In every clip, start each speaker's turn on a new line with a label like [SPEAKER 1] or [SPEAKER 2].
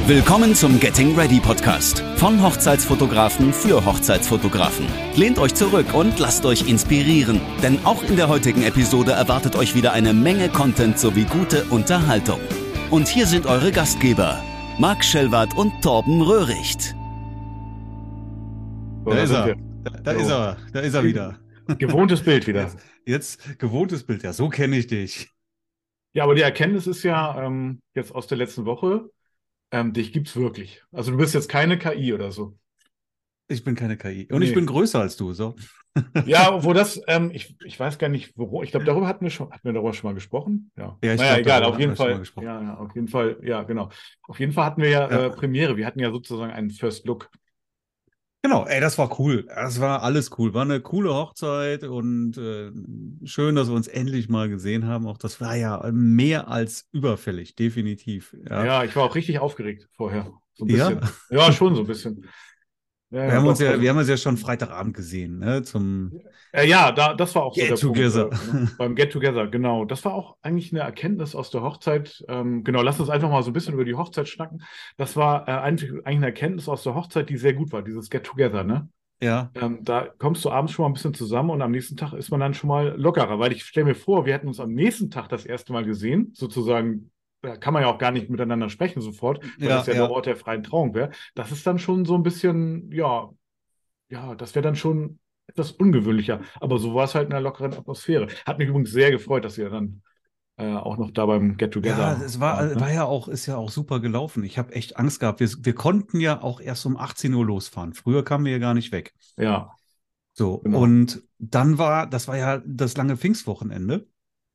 [SPEAKER 1] Willkommen zum Getting Ready Podcast von Hochzeitsfotografen für Hochzeitsfotografen. Lehnt euch zurück und lasst euch inspirieren, denn auch in der heutigen Episode erwartet euch wieder eine Menge Content sowie gute Unterhaltung. Und hier sind eure Gastgeber, Marc Schellwardt und Torben Röhricht.
[SPEAKER 2] Da ist er wieder.
[SPEAKER 3] Gewohntes Bild wieder.
[SPEAKER 2] Jetzt gewohntes Bild, ja, so kenne ich dich.
[SPEAKER 3] Ja, aber die Erkenntnis ist ja jetzt aus der letzten Woche, dich gibt's wirklich. Also du bist jetzt keine KI oder so.
[SPEAKER 2] Ich bin keine KI. Und
[SPEAKER 3] Nee.
[SPEAKER 2] ich bin größer als du, so.
[SPEAKER 3] Ja, obwohl das, ich weiß gar nicht, ich glaube, darüber hatten wir darüber schon mal gesprochen. Ja,
[SPEAKER 2] Ja, ich
[SPEAKER 3] naja,
[SPEAKER 2] glaub,
[SPEAKER 3] egal,
[SPEAKER 2] darüber
[SPEAKER 3] auf jeden
[SPEAKER 2] hatten wir schon
[SPEAKER 3] Fall.
[SPEAKER 2] mal gesprochen.
[SPEAKER 3] Ja, auf jeden Fall, ja, genau. Auf jeden Fall hatten wir ja,
[SPEAKER 2] Ja.
[SPEAKER 3] Premiere. Wir hatten ja sozusagen einen First Look.
[SPEAKER 2] Genau, ey, das war cool. Das war alles cool. War eine coole Hochzeit und schön, dass wir uns endlich mal gesehen haben. Auch das war ja mehr als überfällig, definitiv. Ja.
[SPEAKER 3] Ja, ich war auch richtig aufgeregt vorher. So ein
[SPEAKER 2] Ja?
[SPEAKER 3] bisschen. Ja, schon so ein bisschen. Ja,
[SPEAKER 2] Wir haben uns
[SPEAKER 3] doch,
[SPEAKER 2] ja,
[SPEAKER 3] also-
[SPEAKER 2] wir haben uns ja schon Freitagabend gesehen, ne? Zum
[SPEAKER 3] das war auch so der
[SPEAKER 2] Get Together.
[SPEAKER 3] Punkt, ne? Beim Get Together, genau. Das war auch eigentlich eine Erkenntnis aus der Hochzeit. Genau, lass uns einfach mal so ein bisschen über die Hochzeit schnacken. Das war eigentlich eine Erkenntnis aus der Hochzeit, die sehr gut war, dieses Get Together, ne?
[SPEAKER 2] Ja,
[SPEAKER 3] Da kommst du abends schon mal ein bisschen zusammen und am nächsten Tag ist man dann schon mal lockerer, weil ich stelle mir vor, wir hätten uns am nächsten Tag das erste Mal gesehen, sozusagen. Da kann man ja auch gar nicht miteinander sprechen sofort, weil
[SPEAKER 2] Ja,
[SPEAKER 3] das ja
[SPEAKER 2] ja.
[SPEAKER 3] der Ort der freien Trauung wäre. Das ist dann schon so ein bisschen, ja, das wäre dann schon etwas ungewöhnlicher. Aber so war es halt in einer lockeren Atmosphäre. Hat mich übrigens sehr gefreut, dass ihr dann auch noch da beim Get
[SPEAKER 2] Ja,
[SPEAKER 3] Together
[SPEAKER 2] es
[SPEAKER 3] wart, ne?
[SPEAKER 2] war ja auch, ist ja auch super gelaufen. Ich habe echt Angst gehabt. Wir konnten ja auch erst um 18 Uhr losfahren. Früher kamen wir ja gar nicht weg.
[SPEAKER 3] Ja,
[SPEAKER 2] So,
[SPEAKER 3] genau.
[SPEAKER 2] und das war ja das lange Pfingstwochenende.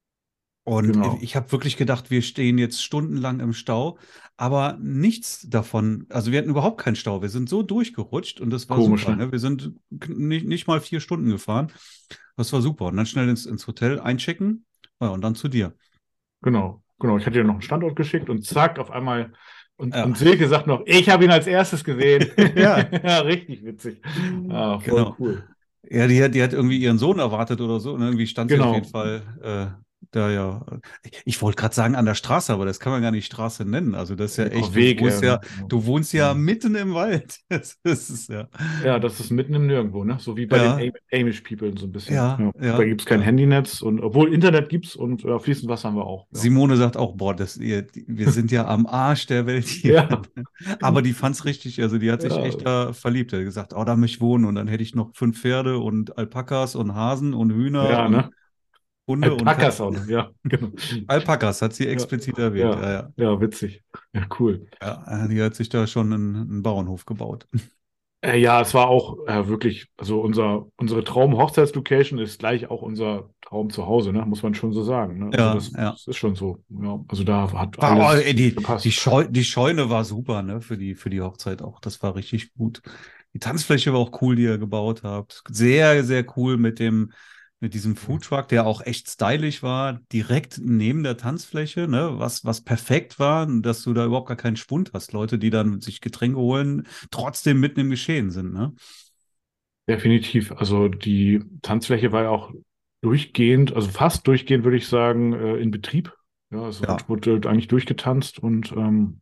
[SPEAKER 2] Und
[SPEAKER 3] Genau.
[SPEAKER 2] ich habe wirklich gedacht, wir stehen jetzt stundenlang im Stau, aber nichts davon, also wir hatten überhaupt keinen Stau. Wir sind so durchgerutscht und das war
[SPEAKER 3] Komisch,
[SPEAKER 2] super.
[SPEAKER 3] ne?
[SPEAKER 2] Ne? Wir sind nicht mal 4 Stunden gefahren. Das war super. Und dann schnell ins Hotel einchecken, ja, und dann zu dir.
[SPEAKER 3] Genau. Ich hatte dir noch einen Standort geschickt und zack, auf einmal.
[SPEAKER 2] Ja.
[SPEAKER 3] Und Silke sagt noch, ich habe ihn als erstes gesehen.
[SPEAKER 2] Ja.
[SPEAKER 3] Ja, richtig witzig. Ah, voll
[SPEAKER 2] Genau.
[SPEAKER 3] cool.
[SPEAKER 2] Ja, die hat irgendwie ihren Sohn erwartet oder so. Und irgendwie stand sie auf
[SPEAKER 3] Genau.
[SPEAKER 2] jeden Fall da ja. Ich wollte gerade sagen an der Straße, aber das kann man gar nicht Straße nennen. Also das ist ja
[SPEAKER 3] Auf
[SPEAKER 2] echt,
[SPEAKER 3] Weg,
[SPEAKER 2] du
[SPEAKER 3] ne?
[SPEAKER 2] wohnst ja
[SPEAKER 3] Ja.
[SPEAKER 2] mitten im Wald. Das ist ja.
[SPEAKER 3] Ja, das ist mitten im Nirgendwo, ne? So wie bei
[SPEAKER 2] Ja,
[SPEAKER 3] den Amish People so ein bisschen.
[SPEAKER 2] ja,
[SPEAKER 3] Ja. Da
[SPEAKER 2] ja,
[SPEAKER 3] gibt es kein
[SPEAKER 2] ja.
[SPEAKER 3] Handynetz und obwohl Internet gibt's und fließend Wasser haben wir auch. Ja.
[SPEAKER 2] Simone sagt auch, boah, wir sind ja am Arsch der Welt hier.
[SPEAKER 3] Ja.
[SPEAKER 2] Aber die fand's richtig, also die hat sich
[SPEAKER 3] Ja.
[SPEAKER 2] echt da verliebt. Die hat gesagt, oh, da möchte ich wohnen und dann hätte ich noch 5 Pferde und Alpakas und Hasen und Hühner
[SPEAKER 3] Ja,
[SPEAKER 2] und
[SPEAKER 3] ne?
[SPEAKER 2] Hunde und
[SPEAKER 3] Alpakas auch
[SPEAKER 2] Katzen.
[SPEAKER 3] noch, ja, genau.
[SPEAKER 2] Alpakas hat sie
[SPEAKER 3] Ja,
[SPEAKER 2] explizit erwähnt. Ja,
[SPEAKER 3] ja,
[SPEAKER 2] ja.
[SPEAKER 3] ja, witzig. Ja, cool.
[SPEAKER 2] Ja, die hat sich da schon einen Bauernhof gebaut.
[SPEAKER 3] Ja, es war auch wirklich, also unsere Traum-Hochzeitslocation ist gleich auch unser Traum zu Hause, ne? Muss man schon so sagen. Ne? Also
[SPEAKER 2] Ja,
[SPEAKER 3] das,
[SPEAKER 2] ja.
[SPEAKER 3] das ist schon so. Ja, also da hat
[SPEAKER 2] War, oh,
[SPEAKER 3] alles
[SPEAKER 2] ey, die
[SPEAKER 3] gepasst.
[SPEAKER 2] die Scheune war super, ne, für die Hochzeit auch. Das war richtig gut. Die Tanzfläche war auch cool, die ihr gebaut habt. Sehr, sehr cool mit diesem Foodtruck, der auch echt stylisch war, direkt neben der Tanzfläche, ne, was perfekt war, dass du da überhaupt gar keinen Schwund hast. Leute, die dann sich Getränke holen, trotzdem mitten im Geschehen sind, ne?
[SPEAKER 3] Definitiv. Also die Tanzfläche war ja auch durchgehend, also fast durchgehend, würde ich sagen, in Betrieb. Ja, es
[SPEAKER 2] Ja.
[SPEAKER 3] wurde eigentlich durchgetanzt und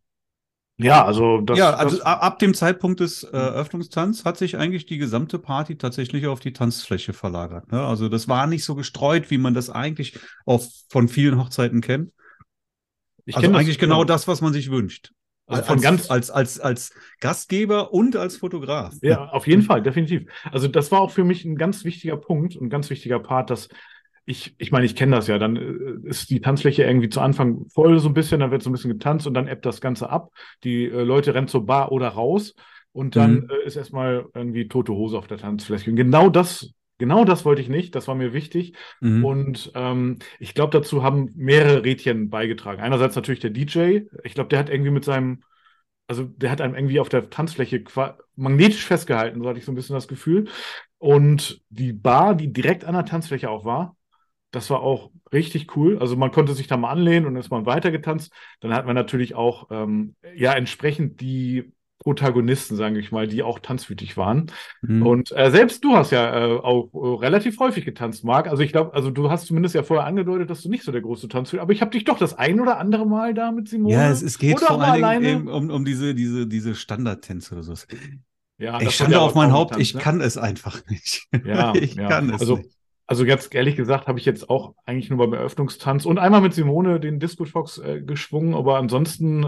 [SPEAKER 3] ja, also
[SPEAKER 2] Ja, also
[SPEAKER 3] das
[SPEAKER 2] ab dem Zeitpunkt des Eröffnungstanz hat sich eigentlich die gesamte Party tatsächlich auf die Tanzfläche verlagert. Ne? Also das war nicht so gestreut, wie man das eigentlich von vielen Hochzeiten kennt.
[SPEAKER 3] ich
[SPEAKER 2] Also
[SPEAKER 3] kenne das,
[SPEAKER 2] eigentlich genau
[SPEAKER 3] ja.
[SPEAKER 2] das, was man sich wünscht.
[SPEAKER 3] Also von ganz,
[SPEAKER 2] Als Gastgeber und als Fotograf.
[SPEAKER 3] ja, auf jeden Fall, definitiv. Also das war auch für mich ein ganz wichtiger Punkt, ein ganz wichtiger Part, dass ich meine, ich kenne das ja, dann ist die Tanzfläche irgendwie zu Anfang voll so ein bisschen, dann wird so ein bisschen getanzt und dann ebbt das Ganze ab. Die Leute rennen zur Bar oder raus und dann
[SPEAKER 2] Mhm.
[SPEAKER 3] ist erstmal irgendwie tote Hose auf der Tanzfläche. Und genau das wollte ich nicht, das war mir wichtig.
[SPEAKER 2] Mhm.
[SPEAKER 3] Und ich glaube, dazu haben mehrere Rädchen beigetragen. Einerseits natürlich der DJ. Ich glaube, der hat irgendwie also der hat einem irgendwie auf der Tanzfläche magnetisch festgehalten, so hatte ich so ein bisschen das Gefühl. Und die Bar, die direkt an der Tanzfläche auch war, das war auch richtig cool. Also man konnte sich da mal anlehnen und ist mal weitergetanzt. Dann hat man natürlich auch ja entsprechend die Protagonisten, sage ich mal, die auch tanzwütig waren.
[SPEAKER 2] Mhm.
[SPEAKER 3] Und selbst du hast ja auch relativ häufig getanzt, Marc. Also ich glaube, also du hast zumindest ja vorher angedeutet, dass du nicht so der große Tanzwütiger, aber ich habe dich doch das ein oder andere Mal da mit
[SPEAKER 2] Ja,
[SPEAKER 3] Simone
[SPEAKER 2] es geht
[SPEAKER 3] oder auch
[SPEAKER 2] vor
[SPEAKER 3] mal
[SPEAKER 2] allen Dingen
[SPEAKER 3] alleine.
[SPEAKER 2] eben um diese Standardtänze oder so.
[SPEAKER 3] Ja,
[SPEAKER 2] Ich
[SPEAKER 3] das wird ja
[SPEAKER 2] schande
[SPEAKER 3] aber
[SPEAKER 2] auf mein
[SPEAKER 3] kaum
[SPEAKER 2] Haupt,
[SPEAKER 3] getanzt,
[SPEAKER 2] ich
[SPEAKER 3] ne?
[SPEAKER 2] kann es einfach nicht.
[SPEAKER 3] Ja,
[SPEAKER 2] Ich
[SPEAKER 3] ja.
[SPEAKER 2] kann es nicht.
[SPEAKER 3] Also ganz ehrlich gesagt, habe ich jetzt auch eigentlich nur beim Eröffnungstanz und einmal mit Simone den Disco Fox geschwungen, aber ansonsten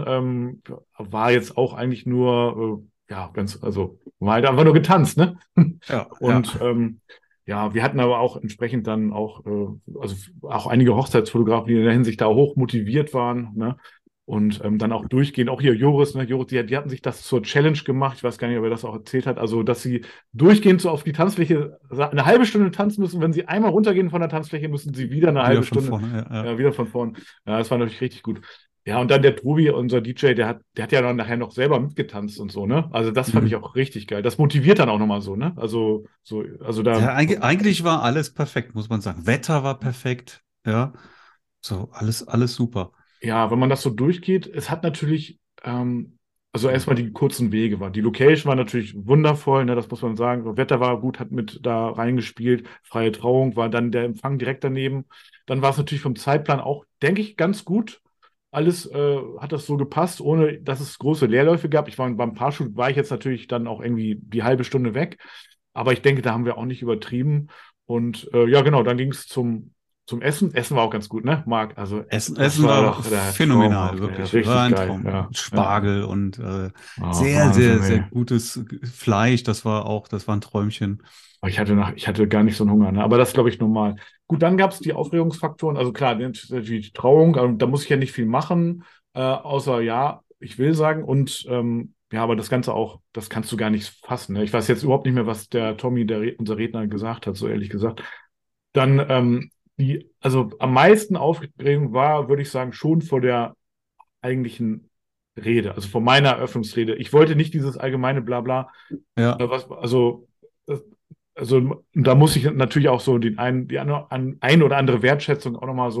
[SPEAKER 3] war jetzt auch eigentlich nur, ja, also war halt einfach nur getanzt, ne?
[SPEAKER 2] Ja, ja.
[SPEAKER 3] Und ja, wir hatten aber auch entsprechend dann auch, also auch einige Hochzeitsfotografen, die in der Hinsicht da hoch motiviert waren, ne? Und dann auch durchgehend, auch hier Joris, ne, Joris, die hatten sich das zur Challenge gemacht. Ich weiß gar nicht, ob er das auch erzählt hat. Also, dass sie durchgehend so auf die Tanzfläche eine halbe Stunde tanzen müssen. Wenn sie einmal runtergehen von der Tanzfläche, müssen sie wieder eine
[SPEAKER 2] Wieder
[SPEAKER 3] halbe
[SPEAKER 2] von
[SPEAKER 3] Stunde,
[SPEAKER 2] vorne, ja, ja.
[SPEAKER 3] ja, wieder von vorn. Ja, das war natürlich richtig gut. Ja, und dann der Tobi, unser DJ, der hat ja dann nachher noch selber mitgetanzt und so, ne? Also, das fand ich
[SPEAKER 2] Mhm.
[SPEAKER 3] auch richtig geil. Das motiviert dann auch nochmal so, ne? Also da.
[SPEAKER 2] Ja, eigentlich war alles perfekt, muss man sagen. Wetter war perfekt, ja. So, alles super.
[SPEAKER 3] Ja, wenn man das so durchgeht, es hat natürlich, also erstmal die kurzen Wege war. Die Location war natürlich wundervoll, ne, das muss man sagen. Das Wetter war gut, hat mit da reingespielt. Freie Trauung war dann der Empfang direkt daneben. Dann war es natürlich vom Zeitplan auch, denke ich, ganz gut. Alles hat das so gepasst, ohne dass es große Leerläufe gab. Beim Paarshoot war ich jetzt natürlich dann auch irgendwie die halbe Stunde weg. Aber ich denke, da haben wir auch nicht übertrieben. Und ja, genau, dann ging es zum Essen. Essen war auch ganz gut, ne, Marc? Also, das
[SPEAKER 2] Essen
[SPEAKER 3] war
[SPEAKER 2] war
[SPEAKER 3] doch der
[SPEAKER 2] phänomenal,
[SPEAKER 3] traumhaft,
[SPEAKER 2] wirklich. War
[SPEAKER 3] richtig
[SPEAKER 2] ein
[SPEAKER 3] geil.
[SPEAKER 2] Traum.
[SPEAKER 3] Ja,
[SPEAKER 2] Mit
[SPEAKER 3] ja.
[SPEAKER 2] Spargel und
[SPEAKER 3] Oh,
[SPEAKER 2] sehr,
[SPEAKER 3] Wahnsinn,
[SPEAKER 2] sehr
[SPEAKER 3] ey.
[SPEAKER 2] gutes Fleisch. Das war ein Träumchen.
[SPEAKER 3] Aber ich hatte gar nicht so einen Hunger, ne? Aber das ist, glaube ich, normal. Gut, dann gab es die Aufregungsfaktoren. Also klar, die Trauung, da muss ich ja nicht viel machen, außer ja, ich will sagen. Und ja, aber das Ganze auch, das kannst du gar nicht fassen. Ne? Ich weiß jetzt überhaupt nicht mehr, was der Tommy, unser Redner, gesagt hat, so ehrlich gesagt. Dann also am meisten Aufregung war, würde ich sagen, schon vor der eigentlichen Rede, also vor meiner Eröffnungsrede. Ich wollte nicht dieses allgemeine Blabla,
[SPEAKER 2] Ja,
[SPEAKER 3] äh, also da muss ich natürlich auch so ein oder andere Wertschätzung auch nochmal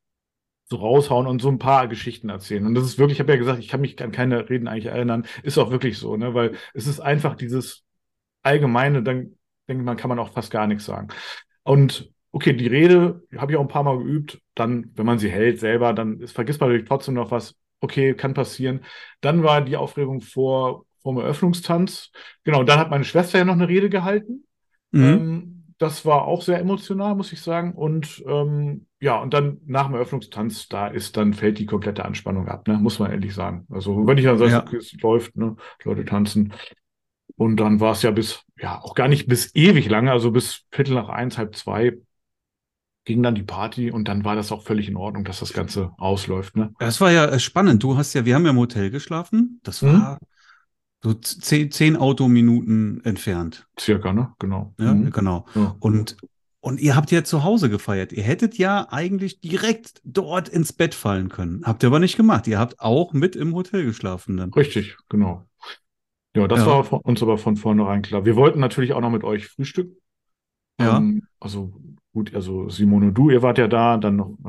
[SPEAKER 3] so raushauen und so ein paar Geschichten erzählen. Und das ist wirklich, ich habe ja gesagt, ich kann mich an keine Reden eigentlich erinnern, ist auch wirklich so, ne? Weil es ist einfach dieses allgemeine, dann denke ich mal, kann man auch fast gar nichts sagen. Und okay, die Rede habe ich auch ein paar Mal geübt. Dann, wenn man sie hält selber, vergisst man natürlich trotzdem noch was. Okay, kann passieren. Dann war die Aufregung vor dem Eröffnungstanz. Genau, und dann hat meine Schwester ja noch eine Rede gehalten.
[SPEAKER 2] mhm.
[SPEAKER 3] Das war auch sehr emotional, muss ich sagen. Und ja, und dann nach dem Eröffnungstanz, dann fällt die komplette Anspannung ab, ne? Muss man ehrlich sagen. Also, wenn ich dann sage,
[SPEAKER 2] Ja.
[SPEAKER 3] okay, es läuft, ne? Die Leute tanzen. Und dann war es ja, auch gar nicht bis ewig lange, also bis Viertel nach eins, halb zwei ging dann die Party und dann war das auch völlig in Ordnung, dass das Ganze ausläuft, ne?
[SPEAKER 2] Das war ja spannend. Wir haben ja im Hotel geschlafen. Das
[SPEAKER 3] Hm?
[SPEAKER 2] war so 10 Autominuten entfernt.
[SPEAKER 3] Circa, ne? Genau.
[SPEAKER 2] Ja,
[SPEAKER 3] Hm?
[SPEAKER 2] genau.
[SPEAKER 3] Ja.
[SPEAKER 2] Und ihr habt ja zu Hause gefeiert. Ihr hättet ja eigentlich direkt dort ins Bett fallen können. Habt ihr aber nicht gemacht. Ihr habt auch mit im Hotel geschlafen dann.
[SPEAKER 3] Richtig, genau. Ja, das
[SPEAKER 2] Ja,
[SPEAKER 3] war uns aber von vornherein klar. Wir wollten natürlich auch noch mit euch frühstücken.
[SPEAKER 2] ja.
[SPEAKER 3] Also gut, also Simone und du, ihr wart ja da, dann noch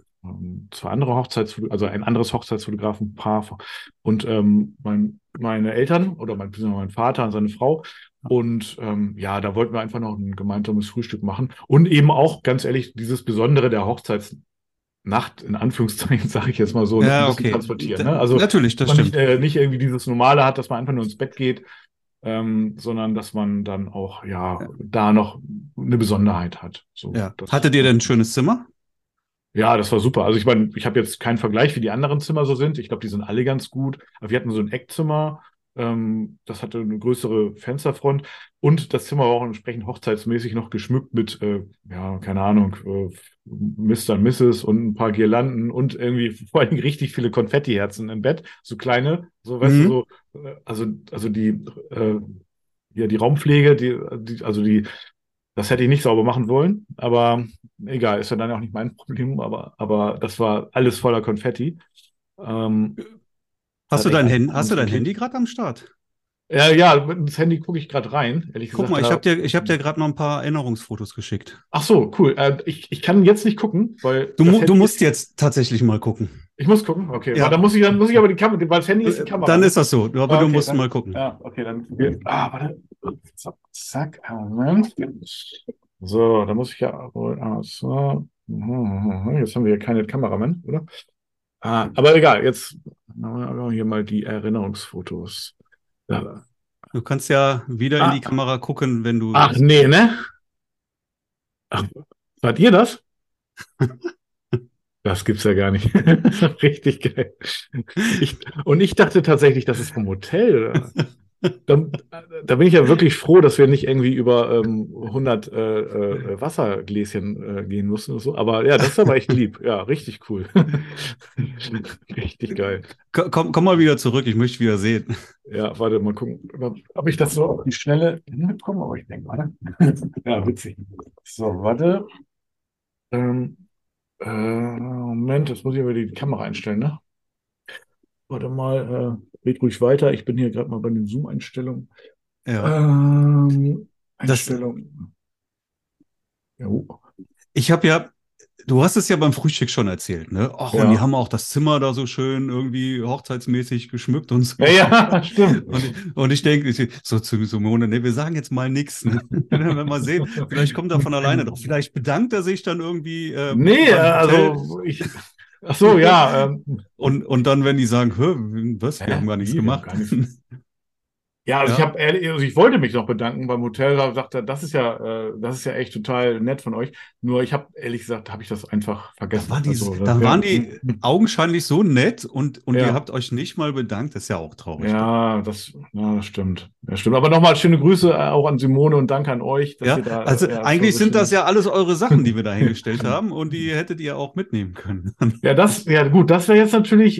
[SPEAKER 3] zwei andere also ein anderes Hochzeitsfotografenpaar und meine Eltern oder beziehungsweise mein Vater und seine Frau. Und ja, da wollten wir einfach noch ein gemeinsames Frühstück machen. Und eben auch, ganz ehrlich, dieses Besondere der Hochzeitsnacht, in Anführungszeichen, sage ich jetzt mal so, noch ein
[SPEAKER 2] Ja,
[SPEAKER 3] bisschen
[SPEAKER 2] okay.
[SPEAKER 3] transportieren. Ne? Also,
[SPEAKER 2] Natürlich,
[SPEAKER 3] dass
[SPEAKER 2] das
[SPEAKER 3] man
[SPEAKER 2] stimmt.
[SPEAKER 3] nicht irgendwie dieses Normale hat, dass man einfach nur ins Bett geht, sondern dass man dann auch ja
[SPEAKER 2] Ja.
[SPEAKER 3] da noch eine Besonderheit hat. So,
[SPEAKER 2] Ja. Hattet ihr denn ein schönes Zimmer?
[SPEAKER 3] ja, das war super. Also ich meine, ich habe jetzt keinen Vergleich, wie die anderen Zimmer so sind. Ich glaube, die sind alle ganz gut. Aber wir hatten so ein Eckzimmer, das hatte eine größere Fensterfront und das Zimmer war auch entsprechend hochzeitsmäßig noch geschmückt mit, ja, keine Ahnung, Mr. und Mrs. und ein paar Girlanden und irgendwie vor allem richtig viele Konfettiherzen im Bett, so kleine, so weißt du,
[SPEAKER 2] Mhm.
[SPEAKER 3] so, also ja, die Raumpflege, das hätte ich nicht sauber machen wollen, aber egal, ist ja dann auch nicht mein Problem, aber das war alles voller Konfetti. Das hat echt alles
[SPEAKER 2] Hast du dein
[SPEAKER 3] transportiert.
[SPEAKER 2] Handy gerade am Start?
[SPEAKER 3] Ja, mit dem Handy gucke ich gerade rein, ehrlich
[SPEAKER 2] Guck
[SPEAKER 3] gesagt.
[SPEAKER 2] mal, ich hab dir gerade noch ein paar Erinnerungsfotos geschickt.
[SPEAKER 3] Ach so, cool. Ich kann jetzt nicht gucken, weil
[SPEAKER 2] Du,
[SPEAKER 3] das
[SPEAKER 2] du
[SPEAKER 3] Handy
[SPEAKER 2] musst
[SPEAKER 3] ist.
[SPEAKER 2] jetzt tatsächlich mal gucken.
[SPEAKER 3] Ich muss gucken, okay. Weil
[SPEAKER 2] Ja,
[SPEAKER 3] dann muss ich aber die Kamera, weil das Handy ist die Kamera,
[SPEAKER 2] dann
[SPEAKER 3] ne?
[SPEAKER 2] ist das so. Aber du
[SPEAKER 3] Okay,
[SPEAKER 2] musst
[SPEAKER 3] dann.
[SPEAKER 2] mal gucken.
[SPEAKER 3] Ja, okay, dann. Warte. Zack, zack, Moment. So, da muss ich ja. So. Jetzt haben wir ja keine Kameramann, oder? Aber egal, jetzt haben wir hier mal die Erinnerungsfotos. Ja.
[SPEAKER 2] Du kannst ja wieder in die
[SPEAKER 3] Ah,
[SPEAKER 2] Kamera gucken, wenn du
[SPEAKER 3] ach
[SPEAKER 2] das.
[SPEAKER 3] nee, ne? Ach, wart ihr das? Das gibt's ja gar nicht. Richtig geil. Und ich dachte tatsächlich, das ist vom Hotel. Da bin ich ja wirklich froh, dass wir nicht irgendwie über 100 Wassergläschen gehen mussten und so. Aber ja, das ist aber echt lieb. Ja, richtig cool. Richtig geil.
[SPEAKER 2] Komm mal wieder zurück, ich möchte wieder sehen.
[SPEAKER 3] Ja, warte, mal gucken, ob ich das so auf die Schnelle hinbekomme. Aber ich denke mal. Ja, witzig. So, warte. Ähm, Moment, jetzt muss ich aber die Kamera einstellen, ne? Warte mal, red ruhig weiter. Ich bin hier gerade mal bei den Zoom-Einstellungen.
[SPEAKER 2] Ja. Das,
[SPEAKER 3] Einstellungen. Jo.
[SPEAKER 2] ich habe ja, du hast es ja beim Frühstück schon erzählt, ne? Ach, und die
[SPEAKER 3] Ja.
[SPEAKER 2] haben auch das Zimmer da so schön irgendwie hochzeitsmäßig geschmückt und so.
[SPEAKER 3] Ja, ja, stimmt.
[SPEAKER 2] Und ich denke, so zu Simone, ne, wir sagen jetzt mal nichts, ne? Wenn wir mal sehen, vielleicht kommt er von alleine drauf. Vielleicht bedankt er sich dann irgendwie
[SPEAKER 3] Nee,
[SPEAKER 2] beim Hotel.
[SPEAKER 3] also ach so, ja.
[SPEAKER 2] Und dann, wenn die sagen, hä, was, wir haben gar nichts
[SPEAKER 3] Wie, wir haben
[SPEAKER 2] gemacht.
[SPEAKER 3] gar nichts. Ja, also
[SPEAKER 2] Ja.
[SPEAKER 3] ich wollte mich noch bedanken beim Hotel, da sagte er, das ist ja echt total nett von euch. Nur ich habe, ehrlich gesagt, habe ich das einfach vergessen. Also,
[SPEAKER 2] Dann
[SPEAKER 3] ja,
[SPEAKER 2] waren die augenscheinlich so nett und ihr
[SPEAKER 3] ja,
[SPEAKER 2] habt euch nicht mal bedankt. Das ist ja auch traurig.
[SPEAKER 3] das stimmt. Ja, stimmt. Aber nochmal schöne Grüße auch an Simone und danke an euch, dass
[SPEAKER 2] Ja,
[SPEAKER 3] ihr da
[SPEAKER 2] also
[SPEAKER 3] ja,
[SPEAKER 2] eigentlich
[SPEAKER 3] so
[SPEAKER 2] sind das
[SPEAKER 3] schön.
[SPEAKER 2] ja alles eure Sachen, die wir da hingestellt haben und die hättet ihr auch mitnehmen können.
[SPEAKER 3] Ja gut, das wäre jetzt natürlich,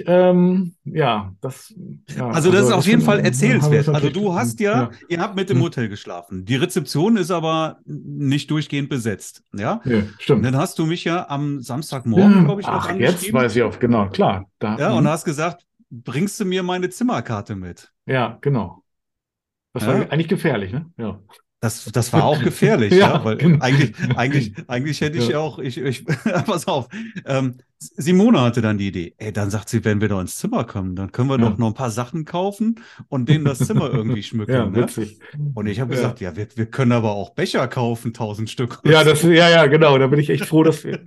[SPEAKER 3] ja,
[SPEAKER 2] Also das ist auf jeden Fall
[SPEAKER 3] haben wir es
[SPEAKER 2] erzählenswert. Also
[SPEAKER 3] natürlich,
[SPEAKER 2] du hast ja,
[SPEAKER 3] ja,
[SPEAKER 2] ihr habt mit dem Hotel geschlafen. Die Rezeption ist aber nicht durchgehend besetzt, ja?
[SPEAKER 3] nee,
[SPEAKER 2] Und
[SPEAKER 3] stimmt.
[SPEAKER 2] dann hast du mich ja am Samstagmorgen,
[SPEAKER 3] Ja,
[SPEAKER 2] glaube ich, noch
[SPEAKER 3] ach, jetzt
[SPEAKER 2] angeschrieben.
[SPEAKER 3] weiß ich auch, genau, klar.
[SPEAKER 2] Ja, und hast gesagt, bringst du mir meine Zimmerkarte mit?
[SPEAKER 3] Ja, genau. Das war
[SPEAKER 2] Ja,
[SPEAKER 3] eigentlich gefährlich, ne? Ja.
[SPEAKER 2] das war auch gefährlich, ja,
[SPEAKER 3] Ja,
[SPEAKER 2] weil
[SPEAKER 3] genau.
[SPEAKER 2] eigentlich hätte ich
[SPEAKER 3] Ja.
[SPEAKER 2] ja auch, pass auf, Simone hatte dann die Idee, ey, dann sagt sie, wenn wir da ins Zimmer kommen, dann können wir doch
[SPEAKER 3] Ja.
[SPEAKER 2] noch ein paar Sachen kaufen und denen das Zimmer irgendwie schmücken,
[SPEAKER 3] Ja,
[SPEAKER 2] ne?
[SPEAKER 3] witzig.
[SPEAKER 2] Und ich habe
[SPEAKER 3] Ja.
[SPEAKER 2] gesagt, ja, wir können aber auch Becher kaufen, 1000 Stück oder
[SPEAKER 3] Ja,
[SPEAKER 2] so.
[SPEAKER 3] ja, genau. Da bin ich echt froh, dass wir.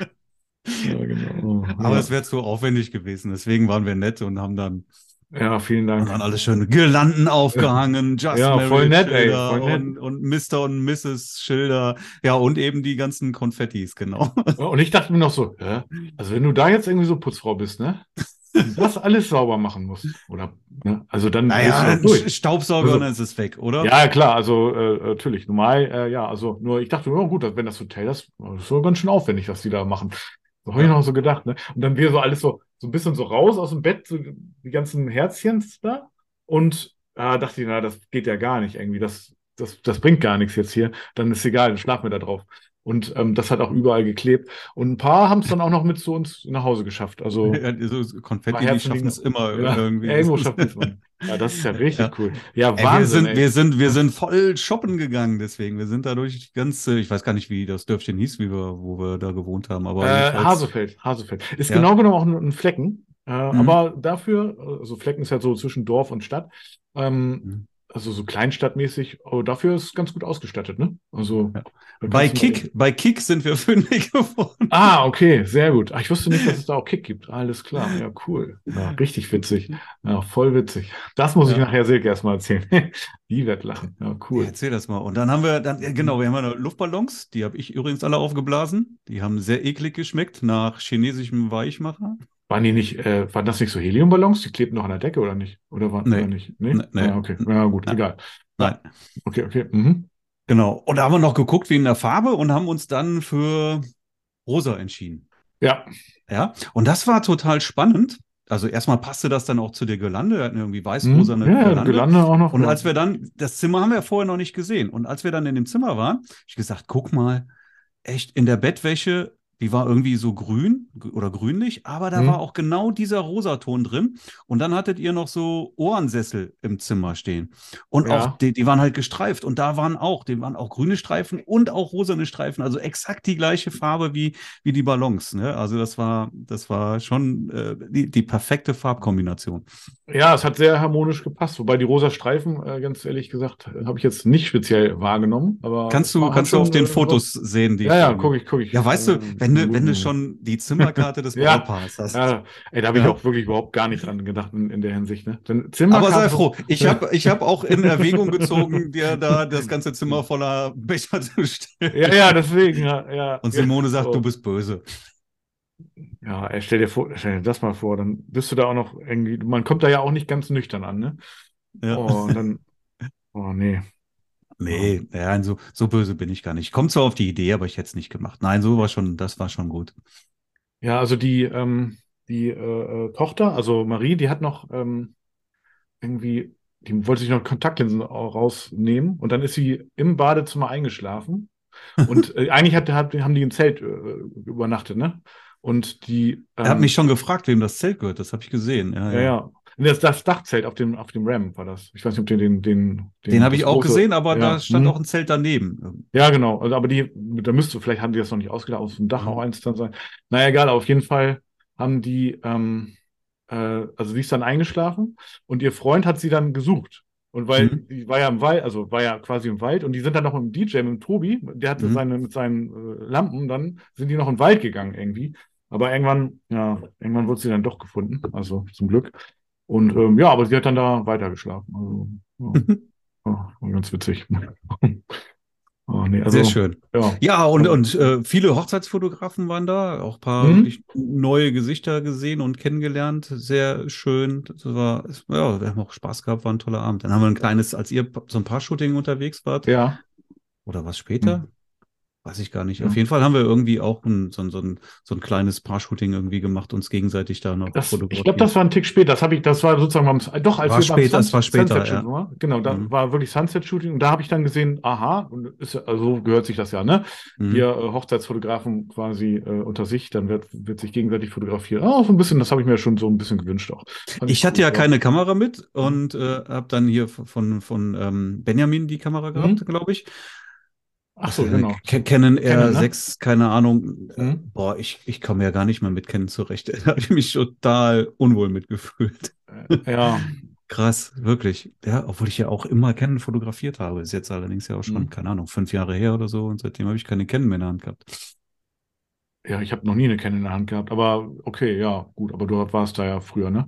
[SPEAKER 3] Ja, genau.
[SPEAKER 2] Aber es wäre zu aufwendig gewesen, deswegen waren wir nett und haben dann
[SPEAKER 3] Ja, vielen
[SPEAKER 2] Und
[SPEAKER 3] Dank.
[SPEAKER 2] dann alles schön Girlanden aufgehangen, Just
[SPEAKER 3] Ja, voll
[SPEAKER 2] Married
[SPEAKER 3] nett, ey,
[SPEAKER 2] Schilder
[SPEAKER 3] voll nett.
[SPEAKER 2] und Mr. und Mrs. Schilder. Ja, und eben die ganzen Konfettis, genau.
[SPEAKER 3] Und ich dachte mir noch so, also wenn du da jetzt irgendwie so Putzfrau bist, ne? Und das alles sauber machen musst, oder, ne? Also dann drehst du
[SPEAKER 2] Naja,
[SPEAKER 3] doch
[SPEAKER 2] ein
[SPEAKER 3] durch.
[SPEAKER 2] Staubsauger und
[SPEAKER 3] Also,
[SPEAKER 2] dann ist es weg, oder?
[SPEAKER 3] ja, klar, also natürlich, normal, ja, also nur ich dachte, oh gut, wenn das Hotel das ist so ganz schön aufwendig, was die da machen. So habe ich
[SPEAKER 2] Ja.
[SPEAKER 3] noch so gedacht, ne? Und dann wir so alles so ein bisschen so raus aus dem Bett, so die ganzen Herzchens da. Und dachte ich, na, das geht ja gar nicht irgendwie. Das bringt gar nichts jetzt hier. Dann ist egal, dann schlafen wir da drauf. Und das hat auch überall geklebt. Und ein paar haben es dann auch noch mit zu uns nach Hause geschafft. Also
[SPEAKER 2] Ja, so
[SPEAKER 3] ein paar
[SPEAKER 2] Konfetti, die
[SPEAKER 3] Herzen
[SPEAKER 2] schaffen
[SPEAKER 3] liegen.
[SPEAKER 2] es immer
[SPEAKER 3] Ja,
[SPEAKER 2] irgendwie.
[SPEAKER 3] irgendwo schaffen es man. Ja, das ist ja
[SPEAKER 2] Ja.
[SPEAKER 3] richtig cool. Ja,
[SPEAKER 2] Ey,
[SPEAKER 3] Wahnsinn, ey.
[SPEAKER 2] wir sind voll shoppen gegangen, deswegen. Wir sind da durch die ganze, ich weiß gar nicht, wie das Dörfchen hieß, wo wir da gewohnt haben, aber jedenfalls.
[SPEAKER 3] Hasefeld. Ist
[SPEAKER 2] Ja.
[SPEAKER 3] genau genommen auch ein Flecken.
[SPEAKER 2] Mhm.
[SPEAKER 3] Aber dafür, also Flecken ist ja so zwischen Dorf und Stadt,
[SPEAKER 2] Mhm.
[SPEAKER 3] also so kleinstadtmäßig, aber dafür ist es ganz gut ausgestattet, ne? Also
[SPEAKER 2] Ja.
[SPEAKER 3] da kannst du mal-
[SPEAKER 2] Bei Kick sind wir fündig geworden.
[SPEAKER 3] Okay, sehr gut. Ich wusste nicht, dass es da auch Kick gibt. Alles klar, ja, cool. Ja, richtig witzig. Ja, voll witzig. Das muss ich
[SPEAKER 2] Ja.
[SPEAKER 3] nachher Silke erstmal erzählen. Die wird lachen. Ja,
[SPEAKER 2] Ja,
[SPEAKER 3] cool.
[SPEAKER 2] erzähl das mal. Und dann haben wir, genau, wir haben eine Luftballons, die habe ich übrigens alle aufgeblasen. Die haben sehr eklig geschmeckt nach chinesischem Weichmacher.
[SPEAKER 3] Waren das nicht so Heliumballons? Die klebten noch an der Decke oder nicht? Oder
[SPEAKER 2] Nee.
[SPEAKER 3] nicht? Nee?
[SPEAKER 2] Nee.
[SPEAKER 3] Okay. Ja, gut,
[SPEAKER 2] Nein.
[SPEAKER 3] egal.
[SPEAKER 2] Nein.
[SPEAKER 3] Okay. Mhm.
[SPEAKER 2] Genau. Und da haben wir noch geguckt wegen der Farbe und haben uns dann für rosa entschieden.
[SPEAKER 3] Ja.
[SPEAKER 2] Ja. Und das war total spannend. Also erstmal passte das dann auch zu der Girlande. Wir hatten irgendwie weiß-rosane
[SPEAKER 3] Ja,
[SPEAKER 2] Girlande.
[SPEAKER 3] Gelande auch noch.
[SPEAKER 2] Und als wir dann, das Zimmer haben wir ja vorher noch nicht gesehen. Und als wir dann in dem Zimmer waren, hab ich gesagt, guck mal, echt in der Bettwäsche, die war irgendwie so grün oder grünlich, aber da war auch genau dieser Rosaton drin. Und dann hattet ihr noch so Ohrensessel im Zimmer stehen. Und auch
[SPEAKER 3] Ja.
[SPEAKER 2] die waren halt gestreift. Und die waren auch grüne Streifen und auch rosane Streifen. Also exakt die gleiche Farbe wie die Ballons. Ne? Also das war schon die perfekte Farbkombination.
[SPEAKER 3] Ja, es hat sehr harmonisch gepasst. Wobei die rosa Streifen, ganz ehrlich gesagt, habe ich jetzt nicht speziell wahrgenommen. Aber
[SPEAKER 2] Kannst
[SPEAKER 3] es
[SPEAKER 2] du,
[SPEAKER 3] war halt
[SPEAKER 2] kannst du auf
[SPEAKER 3] schon
[SPEAKER 2] den Fotos sehen, die
[SPEAKER 3] ja,
[SPEAKER 2] ich
[SPEAKER 3] ja,
[SPEAKER 2] irgendwie.
[SPEAKER 3] guck ich.
[SPEAKER 2] Ja, weißt du, wenn du
[SPEAKER 3] Minuten.
[SPEAKER 2] schon die Zimmerkarte des
[SPEAKER 3] Ja,
[SPEAKER 2] Brautpaars hast.
[SPEAKER 3] ja, ey, da habe ich
[SPEAKER 2] Ja.
[SPEAKER 3] auch wirklich überhaupt gar nicht dran gedacht in der Hinsicht. Ne? Denn
[SPEAKER 2] Aber sei
[SPEAKER 3] Zimmerkarte.
[SPEAKER 2] froh, ich hab auch in Erwägung gezogen, dir da das ganze Zimmer voller Becher zu stellen.
[SPEAKER 3] Ja, deswegen, ja.
[SPEAKER 2] Und Simone sagt, du
[SPEAKER 3] So.
[SPEAKER 2] bist böse.
[SPEAKER 3] Ja, ey, stell dir das mal vor, dann bist du da auch noch irgendwie, man kommt da ja auch nicht ganz nüchtern an, ne?
[SPEAKER 2] Ja.
[SPEAKER 3] Oh, und dann, oh nee. Ja.
[SPEAKER 2] Nee, ja, so böse bin ich gar nicht. Ich komme zwar auf die Idee, aber ich hätte es nicht gemacht. Nein, das war schon gut.
[SPEAKER 3] Ja, also die Tochter, also Marie, die hat noch irgendwie, die wollte sich noch Kontaktlinsen rausnehmen und dann ist sie im Badezimmer eingeschlafen. Und eigentlich haben die im Zelt übernachtet, ne? Und die,
[SPEAKER 2] Er hat mich schon gefragt, wem das Zelt gehört. Das habe ich gesehen. Ja, ja.
[SPEAKER 3] ja. Das Dachzelt auf dem Ram war das. Ich weiß nicht, ob
[SPEAKER 2] Den habe
[SPEAKER 3] das
[SPEAKER 2] ich auch
[SPEAKER 3] große,
[SPEAKER 2] gesehen, aber da
[SPEAKER 3] ja.
[SPEAKER 2] stand auch ein Zelt daneben.
[SPEAKER 3] Ja, genau. Also, aber vielleicht haben die das noch nicht ausgedacht, aus dem Dach auch eins dann sein. Naja, egal, auf jeden Fall haben die, also sie ist dann eingeschlafen und ihr Freund hat sie dann gesucht. Und weil
[SPEAKER 2] Mhm.
[SPEAKER 3] die war ja im Wald, also war ja quasi im Wald und die sind dann noch mit dem DJ, mit dem Tobi, der hatte
[SPEAKER 2] Mhm.
[SPEAKER 3] mit seinen Lampen, dann sind die noch in den Wald gegangen irgendwie. Aber irgendwann wurde sie dann doch gefunden, also zum Glück. Und ja, aber sie hat dann da weiter geschlafen. Also, ja, war ganz witzig. Oh, nee,
[SPEAKER 2] Sehr
[SPEAKER 3] also,
[SPEAKER 2] schön.
[SPEAKER 3] ja.
[SPEAKER 2] Ja, und viele Hochzeitsfotografen waren da, auch ein paar
[SPEAKER 3] Mhm.
[SPEAKER 2] wirklich neue Gesichter gesehen und kennengelernt. Sehr schön. Ja, wir haben auch Spaß gehabt, war ein toller Abend. Dann haben wir ein kleines, als ihr so ein Paar-Shooting unterwegs wart,
[SPEAKER 3] Ja.
[SPEAKER 2] oder was
[SPEAKER 3] Mhm.
[SPEAKER 2] später? Weiß ich gar nicht. Auf
[SPEAKER 3] Ja.
[SPEAKER 2] jeden Fall haben wir irgendwie auch so ein kleines Paar-Shooting irgendwie gemacht, uns gegenseitig da noch
[SPEAKER 3] Ich glaube, das
[SPEAKER 2] fotografiert.
[SPEAKER 3] war ein Tick später. Das war sozusagen doch, als wir beim
[SPEAKER 2] Es war später,
[SPEAKER 3] Sunset-Shooting
[SPEAKER 2] ja.
[SPEAKER 3] waren. Genau, da
[SPEAKER 2] Mhm.
[SPEAKER 3] war wirklich Sunset-Shooting und da habe ich dann gesehen, aha, und also so gehört sich das ja, ne?
[SPEAKER 2] Mhm.
[SPEAKER 3] Hier Hochzeitsfotografen quasi unter sich, dann wird sich gegenseitig fotografiert. Oh, so ein bisschen, das habe ich mir schon so ein bisschen gewünscht auch. Fand
[SPEAKER 2] Ich hatte
[SPEAKER 3] cool,
[SPEAKER 2] ja keine Kamera mit und habe dann hier von Benjamin die Kamera gehabt,
[SPEAKER 3] Mhm.
[SPEAKER 2] glaube ich.
[SPEAKER 3] Ach
[SPEAKER 2] Was
[SPEAKER 3] so,
[SPEAKER 2] denn?
[SPEAKER 3] genau.
[SPEAKER 2] Canon
[SPEAKER 3] Kennen, ne?
[SPEAKER 2] R6, keine Ahnung.
[SPEAKER 3] Mhm.
[SPEAKER 2] Boah, ich komme ja gar nicht mehr mit Canon zurecht. Da habe ich mich total unwohl mitgefühlt.
[SPEAKER 3] Ja.
[SPEAKER 2] Krass, wirklich. Ja, obwohl ich ja auch immer Canon fotografiert habe. Ist jetzt allerdings ja auch schon,
[SPEAKER 3] Mhm.
[SPEAKER 2] keine Ahnung, 5 Jahre her oder so. Und seitdem habe ich keine Canon mehr in der Hand gehabt.
[SPEAKER 3] Ja, ich habe noch nie eine Canon in der Hand gehabt, aber okay, ja, gut, aber du warst da ja früher, ne?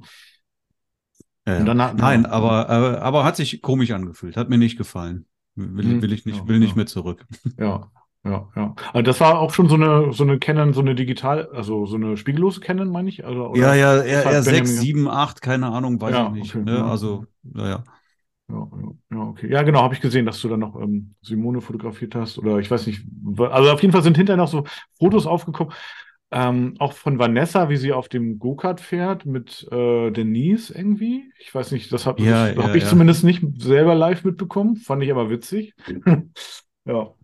[SPEAKER 2] Ja,
[SPEAKER 3] Und
[SPEAKER 2] ja.
[SPEAKER 3] dann,
[SPEAKER 2] Nein,
[SPEAKER 3] ja.
[SPEAKER 2] aber hat sich komisch angefühlt. Hat mir nicht gefallen.
[SPEAKER 3] Mhm. Ja,
[SPEAKER 2] Will nicht
[SPEAKER 3] ja.
[SPEAKER 2] mehr zurück.
[SPEAKER 3] Ja, ja. Also das war auch schon so eine Canon, so eine digital, also so eine spiegellose Canon, meine ich. Also,
[SPEAKER 2] Ja,
[SPEAKER 3] oder
[SPEAKER 2] ja,
[SPEAKER 3] das hat
[SPEAKER 2] R6,
[SPEAKER 3] Benjamin.
[SPEAKER 2] 7, 8, keine Ahnung, weiß ich
[SPEAKER 3] Ja,
[SPEAKER 2] nicht.
[SPEAKER 3] okay,
[SPEAKER 2] Ne?
[SPEAKER 3] ja.
[SPEAKER 2] Also, naja.
[SPEAKER 3] Ja, okay. Ja, genau, habe ich gesehen, dass du dann noch Simone fotografiert hast. Oder ich weiß nicht. Also auf jeden Fall sind hinterher noch so Fotos aufgekommen. Auch von Vanessa, wie sie auf dem Go-Kart fährt mit Denise irgendwie. Ich weiß nicht,
[SPEAKER 2] Ja,
[SPEAKER 3] das
[SPEAKER 2] ja,
[SPEAKER 3] habe ich
[SPEAKER 2] ja.
[SPEAKER 3] zumindest nicht selber live mitbekommen. Fand ich aber witzig. Ja.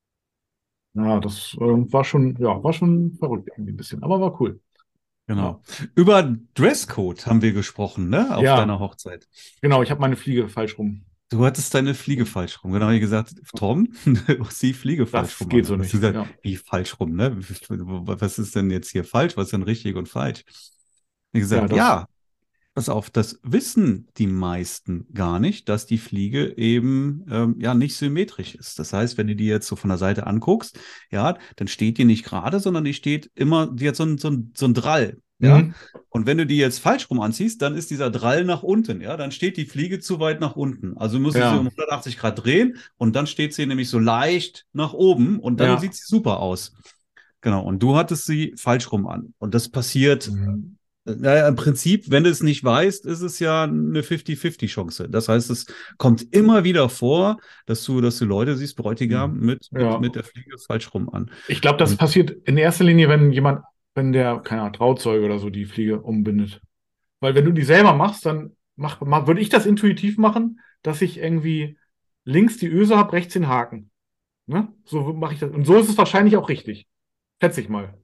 [SPEAKER 3] Ja, das war schon verrückt irgendwie ein bisschen, aber war cool. Ja,
[SPEAKER 2] Genau. Über Dresscode haben wir gesprochen, ne? Auf
[SPEAKER 3] ja,
[SPEAKER 2] deiner Hochzeit.
[SPEAKER 3] genau, ich habe meine Fliege falsch rum.
[SPEAKER 2] Du hattest deine Fliege falsch rum. Genau, hab ich gesagt, Tom, du hast die Fliege falsch
[SPEAKER 3] Das
[SPEAKER 2] rum
[SPEAKER 3] geht
[SPEAKER 2] an.
[SPEAKER 3] so
[SPEAKER 2] Hast du
[SPEAKER 3] nicht.
[SPEAKER 2] gesagt,
[SPEAKER 3] Ja.
[SPEAKER 2] wie falsch rum, ne? Was ist denn jetzt hier falsch? Was ist denn richtig und falsch? Ich
[SPEAKER 3] Ja,
[SPEAKER 2] gesagt,
[SPEAKER 3] das.
[SPEAKER 2] ja, pass auf, das wissen die meisten gar nicht, dass die Fliege eben ja nicht symmetrisch ist. Das heißt, wenn du die jetzt so von der Seite anguckst, ja, dann steht die nicht gerade, sondern die steht immer, die hat so ein Drall, ja.
[SPEAKER 3] Mhm.
[SPEAKER 2] Und wenn du die jetzt falsch rum anziehst, dann ist dieser Drall nach unten, ja, dann steht die Fliege zu weit nach unten. Also musst du sie um
[SPEAKER 3] Ja,
[SPEAKER 2] 180 Grad drehen und dann steht sie nämlich so leicht nach oben und dann
[SPEAKER 3] ja.
[SPEAKER 2] sieht sie super aus. Genau, und du hattest sie falsch rum an. Und das passiert
[SPEAKER 3] Mhm.
[SPEAKER 2] naja, im Prinzip, wenn du es nicht weißt, ist es ja eine 50-50-Chance. Das heißt, es kommt immer wieder vor, dass du Leute siehst, Bräutigam
[SPEAKER 3] Ja.
[SPEAKER 2] mit der Fliege falsch rum an.
[SPEAKER 3] Ich glaube, das
[SPEAKER 2] Und
[SPEAKER 3] passiert in erster Linie, wenn der, keine Ahnung, Trauzeuge oder so die Fliege umbindet. Weil wenn du die selber machst, dann würde ich das intuitiv machen, dass ich irgendwie links die Öse habe, rechts den Haken. Ne? So mache ich das. Und so ist es wahrscheinlich auch richtig. Schätze ich mal.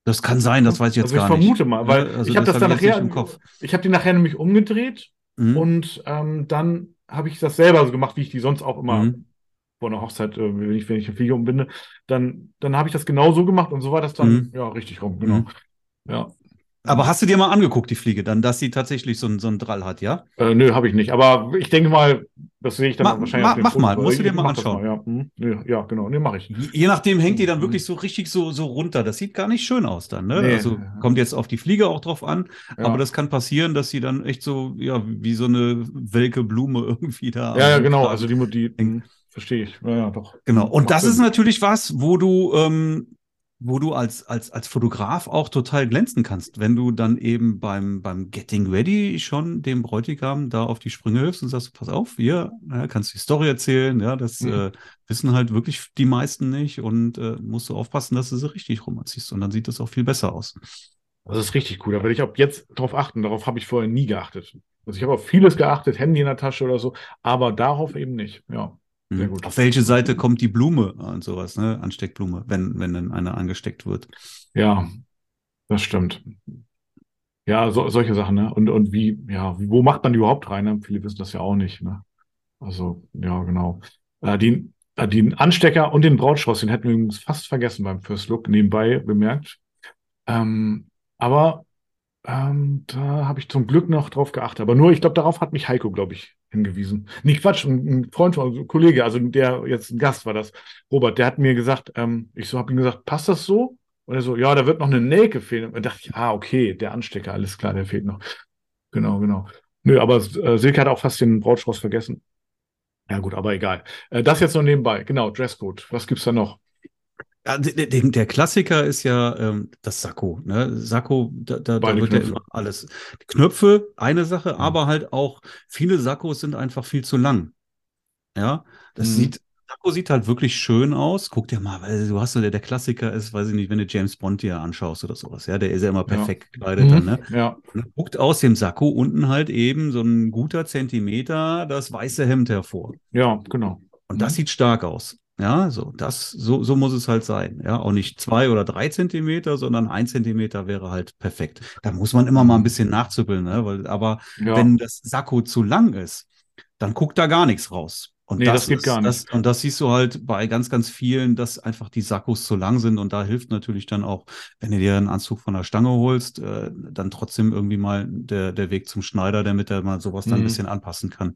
[SPEAKER 2] Das kann sein, das weiß ich jetzt
[SPEAKER 3] Also ich
[SPEAKER 2] gar nicht.
[SPEAKER 3] vermute mal, weil
[SPEAKER 2] Ne? Also
[SPEAKER 3] ich habe das
[SPEAKER 2] hab
[SPEAKER 3] dann
[SPEAKER 2] ich jetzt nicht
[SPEAKER 3] nachher,
[SPEAKER 2] im Kopf.
[SPEAKER 3] ich habe die nachher nämlich umgedreht
[SPEAKER 2] Mhm.
[SPEAKER 3] und dann habe ich das selber so gemacht, wie ich die sonst auch immer
[SPEAKER 2] Mhm.
[SPEAKER 3] vor einer Hochzeit, wenn ich eine Fliege umbinde, dann habe ich das genau so gemacht und so war das dann,
[SPEAKER 2] Mhm.
[SPEAKER 3] ja, richtig rum, genau.
[SPEAKER 2] Mhm.
[SPEAKER 3] Ja.
[SPEAKER 2] Aber hast du dir mal angeguckt, die Fliege, dann, dass sie tatsächlich so einen Drall hat, ja?
[SPEAKER 3] Nö, habe ich nicht. Aber ich denke mal, das sehe ich dann wahrscheinlich auf den
[SPEAKER 2] Mach
[SPEAKER 3] Fotos.
[SPEAKER 2] mal,
[SPEAKER 3] Oder
[SPEAKER 2] musst du dir
[SPEAKER 3] ich
[SPEAKER 2] mal
[SPEAKER 3] mach das mal,
[SPEAKER 2] anschauen.
[SPEAKER 3] ja. Nö, ja, genau. Nee, mache ich.
[SPEAKER 2] Je nachdem hängt die dann wirklich
[SPEAKER 3] Mhm.
[SPEAKER 2] so richtig so runter. Das sieht gar nicht schön aus dann, ne?
[SPEAKER 3] Nee,
[SPEAKER 2] Also kommt jetzt auf die Fliege auch drauf an, aber
[SPEAKER 3] ja.
[SPEAKER 2] das kann passieren, dass sie dann echt so, ja, wie so eine welke Blume irgendwie da
[SPEAKER 3] Ja,
[SPEAKER 2] am
[SPEAKER 3] ja, genau. Also
[SPEAKER 2] Hutkragen
[SPEAKER 3] die
[SPEAKER 2] hängt.
[SPEAKER 3] verstehe ich. Ja, ja, doch.
[SPEAKER 2] Genau. Und
[SPEAKER 3] Macht
[SPEAKER 2] das ist
[SPEAKER 3] Sinn.
[SPEAKER 2] natürlich was, wo du als Fotograf auch total glänzen kannst, wenn du dann eben beim Getting Ready schon dem Bräutigam da auf die Sprünge hilfst und sagst, pass auf, hier, ja, kannst du die Story erzählen, ja, das
[SPEAKER 3] Mhm.
[SPEAKER 2] wissen halt wirklich die meisten nicht und musst du aufpassen, dass du sie richtig rumerziehst und dann sieht das auch viel besser aus.
[SPEAKER 3] Das ist richtig cool. Da werde ich ab jetzt drauf achten. Darauf habe ich vorher nie geachtet. Also ich habe auf vieles geachtet, Handy in der Tasche oder so, aber darauf eben nicht. Ja, sehr
[SPEAKER 2] Mhm.
[SPEAKER 3] gut.
[SPEAKER 2] Auf welche Seite kommt die Blume und sowas, ne? Ansteckblume, wenn dann eine angesteckt wird.
[SPEAKER 3] Ja, das stimmt. Ja, solche Sachen, ne? Und wie, ja, wo macht man die überhaupt rein? Ne? Viele wissen das ja auch nicht, ne? Also, ja, genau. Den Anstecker und den Brautstrauß, den hätten wir übrigens fast vergessen beim First Look, nebenbei bemerkt. Ähm, aber da habe ich zum Glück noch drauf geachtet. Aber nur, ich glaube, darauf hat mich Heiko, glaube ich, hingewiesen. Nee, Quatsch, ein Freund von, also ein Kollege, also der jetzt ein Gast war das, Robert, der hat mir gesagt, habe ihm gesagt, passt das so? Und er so, ja, da wird noch eine Nelke fehlen. Und dann dachte ich, okay, der Anstecker, alles klar, der fehlt noch. Genau, genau. Nö, aber Silke hat auch fast den Brautstrauß vergessen. Ja, gut, aber egal. Das jetzt noch nebenbei. Genau, Dresscode. Was gibt's da noch?
[SPEAKER 2] Ja, der Klassiker ist ja das Sakko. Ne? Sakko, da
[SPEAKER 3] Beide
[SPEAKER 2] wird ja immer
[SPEAKER 3] Knöpfe.
[SPEAKER 2] alles. Die Knöpfe, eine Sache,
[SPEAKER 3] Mhm.
[SPEAKER 2] aber halt auch viele Sakkos sind einfach viel zu lang. Ja,
[SPEAKER 3] Mhm.
[SPEAKER 2] Sakko sieht halt wirklich schön aus. Guck dir mal, weil du hast so, der Klassiker ist, weiß ich nicht, wenn du James Bond dir anschaust oder sowas. Ja, der ist ja immer
[SPEAKER 3] Ja.
[SPEAKER 2] perfekt gekleidet dann, ne?
[SPEAKER 3] Mhm. Ja.
[SPEAKER 2] Und dann guckt aus dem Sakko unten halt eben so ein guter Zentimeter das weiße Hemd hervor.
[SPEAKER 3] Ja, genau.
[SPEAKER 2] Und das
[SPEAKER 3] Mhm.
[SPEAKER 2] sieht stark aus. Ja, so muss es halt sein. Ja, auch nicht 2 oder 3 Zentimeter, sondern 1 Zentimeter wäre halt perfekt. Da muss man immer mal ein
[SPEAKER 3] Mhm.
[SPEAKER 2] bisschen nachzüppeln, ne? Aber
[SPEAKER 3] Ja.
[SPEAKER 2] wenn das Sakko zu lang ist, dann guckt da gar nichts raus. Und
[SPEAKER 3] Nee, das geht gar nicht.
[SPEAKER 2] das siehst du halt bei ganz, ganz vielen, dass einfach die Sakkos zu lang sind. Und da hilft natürlich dann auch, wenn du dir einen Anzug von der Stange holst, dann trotzdem irgendwie mal der Weg zum Schneider, damit er mal sowas dann ein bisschen
[SPEAKER 3] Mhm.
[SPEAKER 2] anpassen kann.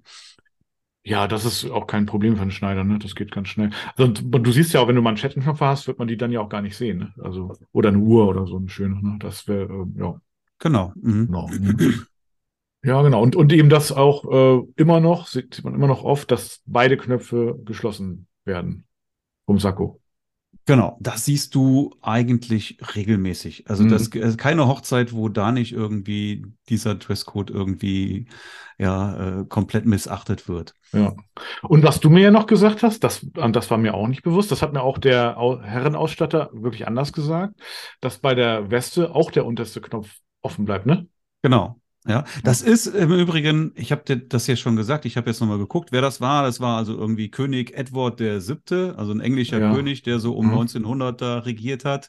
[SPEAKER 3] Ja, das ist auch kein Problem für einen Schneider, ne? Das geht ganz schnell. Also, und du siehst ja auch, wenn du Manschettenknöpfe hast, wird man die dann ja auch gar nicht sehen, ne? Also, oder eine Uhr oder so eine schöne, ne? Das wäre, ja,
[SPEAKER 2] Genau. Mhm.
[SPEAKER 3] genau. Mhm. Ja, genau. Und eben das auch immer noch, sieht man immer noch oft, dass beide Knöpfe geschlossen werden vom Sakko.
[SPEAKER 2] Genau, das siehst du eigentlich regelmäßig. Also das
[SPEAKER 3] Mhm.
[SPEAKER 2] ist keine Hochzeit, wo da nicht irgendwie dieser Dresscode irgendwie ja komplett missachtet wird.
[SPEAKER 3] Ja. Und was du mir ja noch gesagt hast, das war mir auch nicht bewusst, das hat mir auch der Herrenausstatter wirklich anders gesagt, dass bei der Weste auch der unterste Knopf offen bleibt, ne?
[SPEAKER 2] Genau. Ja,
[SPEAKER 3] Ja.
[SPEAKER 2] das ist im Übrigen, ich habe dir das ja schon gesagt, ich habe jetzt nochmal geguckt, wer das war. Das war also irgendwie König Edward der Siebte, also ein englischer
[SPEAKER 3] Ja.
[SPEAKER 2] König, der so um
[SPEAKER 3] Mhm.
[SPEAKER 2] 1900 da regiert hat.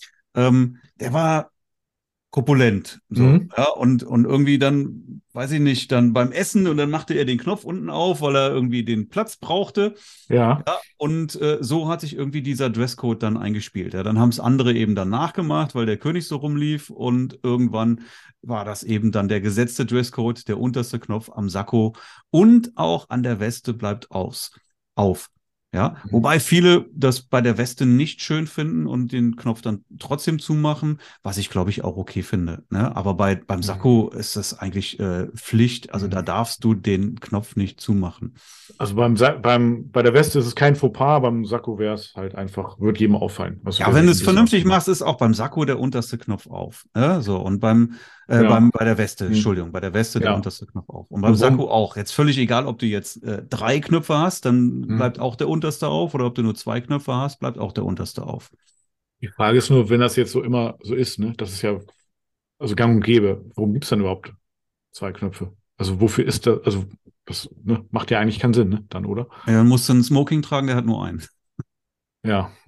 [SPEAKER 2] Der war korpulent. So,
[SPEAKER 3] Mhm.
[SPEAKER 2] ja, und irgendwie dann, weiß ich nicht, dann beim Essen und dann machte er den Knopf unten auf, weil er irgendwie den Platz brauchte.
[SPEAKER 3] Ja.
[SPEAKER 2] Ja, und so hat sich irgendwie dieser Dresscode dann eingespielt. Ja, dann haben es andere eben dann nachgemacht, weil der König so rumlief und irgendwann war das eben dann der gesetzte Dresscode, der unterste Knopf am Sakko und auch an der Weste bleibt auf. Ja,
[SPEAKER 3] Mhm.
[SPEAKER 2] wobei viele das bei der Weste nicht schön finden und den Knopf dann trotzdem zumachen, was ich glaube ich auch okay finde. Ne? Aber beim
[SPEAKER 3] Mhm.
[SPEAKER 2] Sakko ist das eigentlich Pflicht, also da
[SPEAKER 3] Mhm.
[SPEAKER 2] darfst du den Knopf nicht zumachen.
[SPEAKER 3] Also bei der Weste ist es kein Fauxpas, beim Sakko wäre es halt einfach, wird jedem auffallen. Also
[SPEAKER 2] Ja,
[SPEAKER 3] der
[SPEAKER 2] wenn du
[SPEAKER 3] sich ein
[SPEAKER 2] es
[SPEAKER 3] bisschen
[SPEAKER 2] vernünftig
[SPEAKER 3] auskennt.
[SPEAKER 2] machst, ist auch beim Sakko der unterste Knopf auf. Ja, so, und
[SPEAKER 3] Ja.
[SPEAKER 2] bei der Weste,
[SPEAKER 3] Mhm.
[SPEAKER 2] Entschuldigung, bei der Weste der
[SPEAKER 3] Ja.
[SPEAKER 2] unterste Knopf auf. Und beim
[SPEAKER 3] Und
[SPEAKER 2] Sakko auch. Jetzt völlig egal, ob du jetzt 3 Knöpfe hast, dann bleibt
[SPEAKER 3] mhm.
[SPEAKER 2] auch der unterste auf, oder ob du nur 2 Knöpfe hast, bleibt auch der unterste auf.
[SPEAKER 3] Die Frage ist nur, wenn das jetzt so immer so ist, ne? Das ist ja also gang und gäbe. Warum gibt es dann überhaupt zwei Knöpfe? Also wofür ist das? Also das ne? Macht ja eigentlich keinen Sinn, ne? Dann, oder?
[SPEAKER 2] Ja, dann musst du einen Smoking tragen, der hat nur einen.
[SPEAKER 3] Ja.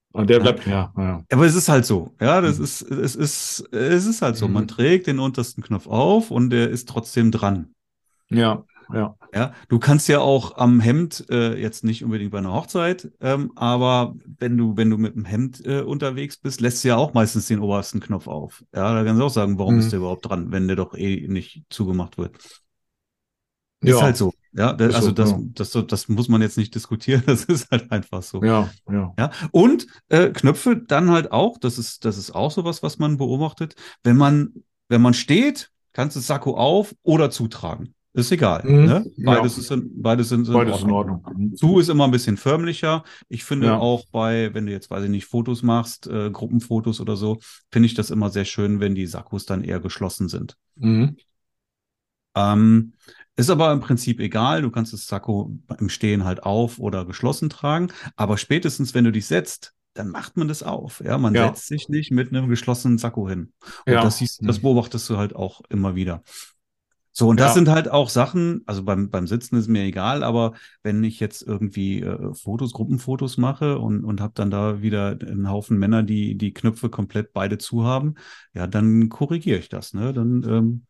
[SPEAKER 3] Und der
[SPEAKER 2] Ja.
[SPEAKER 3] bleibt, ja.
[SPEAKER 2] Aber es ist halt so, ja, es ist halt so. Man trägt den untersten Knopf auf und der ist trotzdem dran.
[SPEAKER 3] Ja, ja.
[SPEAKER 2] Ja, du kannst ja auch am Hemd, jetzt nicht unbedingt bei einer Hochzeit, aber wenn du mit dem Hemd unterwegs bist, lässt du ja auch meistens den obersten Knopf auf. Ja, da kannst du auch sagen, warum ist der überhaupt dran, wenn der doch eh nicht zugemacht wird. Ist halt
[SPEAKER 3] Ja,
[SPEAKER 2] so. Ja,
[SPEAKER 3] ist
[SPEAKER 2] also
[SPEAKER 3] so, ja.
[SPEAKER 2] das muss man jetzt nicht diskutieren, das ist halt einfach so.
[SPEAKER 3] Ja, ja.
[SPEAKER 2] Ja, und Knöpfe dann halt auch, das ist auch sowas, was man beobachtet. Wenn man steht, kannst du das Sakko auf oder zutragen. Ist egal. Ne?
[SPEAKER 3] Ja,
[SPEAKER 2] Beides sind in
[SPEAKER 3] beides in
[SPEAKER 2] Ordnung.
[SPEAKER 3] Ordnung.
[SPEAKER 2] Zu ist immer ein bisschen förmlicher. Ich finde
[SPEAKER 3] Ja.
[SPEAKER 2] auch wenn du jetzt, weiß ich nicht, Fotos machst, Gruppenfotos oder so, finde ich das immer sehr schön, wenn die Sakkos dann eher geschlossen sind.
[SPEAKER 3] Mhm.
[SPEAKER 2] Ähm, Ist aber im Prinzip egal. Du kannst das Sakko im Stehen halt auf oder geschlossen tragen. Aber spätestens, wenn du dich setzt, dann macht man das auf. Ja, man
[SPEAKER 3] Ja.
[SPEAKER 2] setzt sich nicht mit einem geschlossenen Sakko hin. Und
[SPEAKER 3] Ja.
[SPEAKER 2] das beobachtest du halt auch immer wieder. So, und das
[SPEAKER 3] Ja.
[SPEAKER 2] sind halt auch Sachen, also beim Sitzen ist mir egal, aber wenn ich jetzt irgendwie Gruppenfotos mache und habe dann da wieder einen Haufen Männer, die Knöpfe komplett beide zu haben, ja, dann korrigiere ich das, ne? Dann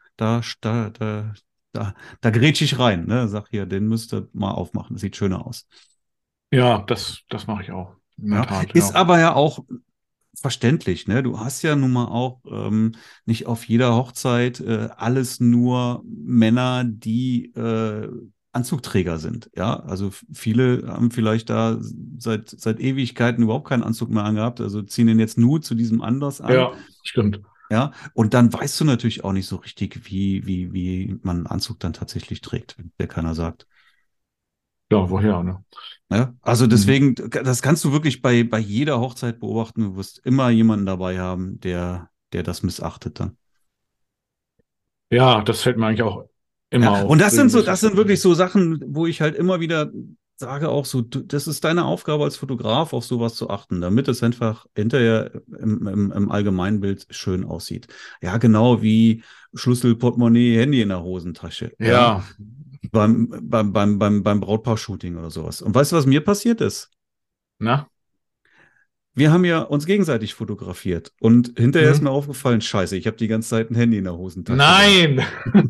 [SPEAKER 2] da grätsche ich rein, ne? Sag hier, den müsst ihr mal aufmachen, das sieht schöner aus.
[SPEAKER 3] Ja, das mache ich auch. In der
[SPEAKER 2] Ja?
[SPEAKER 3] Tat,
[SPEAKER 2] Ist
[SPEAKER 3] ja.
[SPEAKER 2] aber ja auch verständlich, ne? Du hast ja nun mal auch nicht auf jeder Hochzeit alles nur Männer, die Anzugträger sind. Ja, also viele haben vielleicht da seit Ewigkeiten überhaupt keinen Anzug mehr angehabt, also ziehen den jetzt nur zu diesem Anlass an.
[SPEAKER 3] Ja, stimmt.
[SPEAKER 2] Ja, und dann weißt du natürlich auch nicht so richtig, wie man einen Anzug dann tatsächlich trägt, wenn dir keiner sagt.
[SPEAKER 3] Ja, woher, ne?
[SPEAKER 2] Ja, also
[SPEAKER 3] Mhm.
[SPEAKER 2] deswegen, das kannst du wirklich bei jeder Hochzeit beobachten. Du wirst immer jemanden dabei haben, der das missachtet dann.
[SPEAKER 3] Ja, das fällt mir eigentlich auch
[SPEAKER 2] Ja,
[SPEAKER 3] immer auf.
[SPEAKER 2] und das sind wirklich so Sachen, wo ich halt immer wieder sage auch so, das ist deine Aufgabe als Fotograf, auf sowas zu achten, damit es einfach hinterher im Allgemeinbild schön aussieht. Ja, genau wie Schlüssel, Portemonnaie, Handy in der Hosentasche. Ja,
[SPEAKER 3] Ja,
[SPEAKER 2] beim Brautpaar-Shooting oder sowas. Und weißt du, was mir passiert ist?
[SPEAKER 3] na?
[SPEAKER 2] Wir haben ja uns gegenseitig fotografiert und hinterher ist
[SPEAKER 3] Mhm.
[SPEAKER 2] mir aufgefallen, scheiße, ich habe die ganze Zeit ein Handy in der Hosentasche.
[SPEAKER 3] Nein!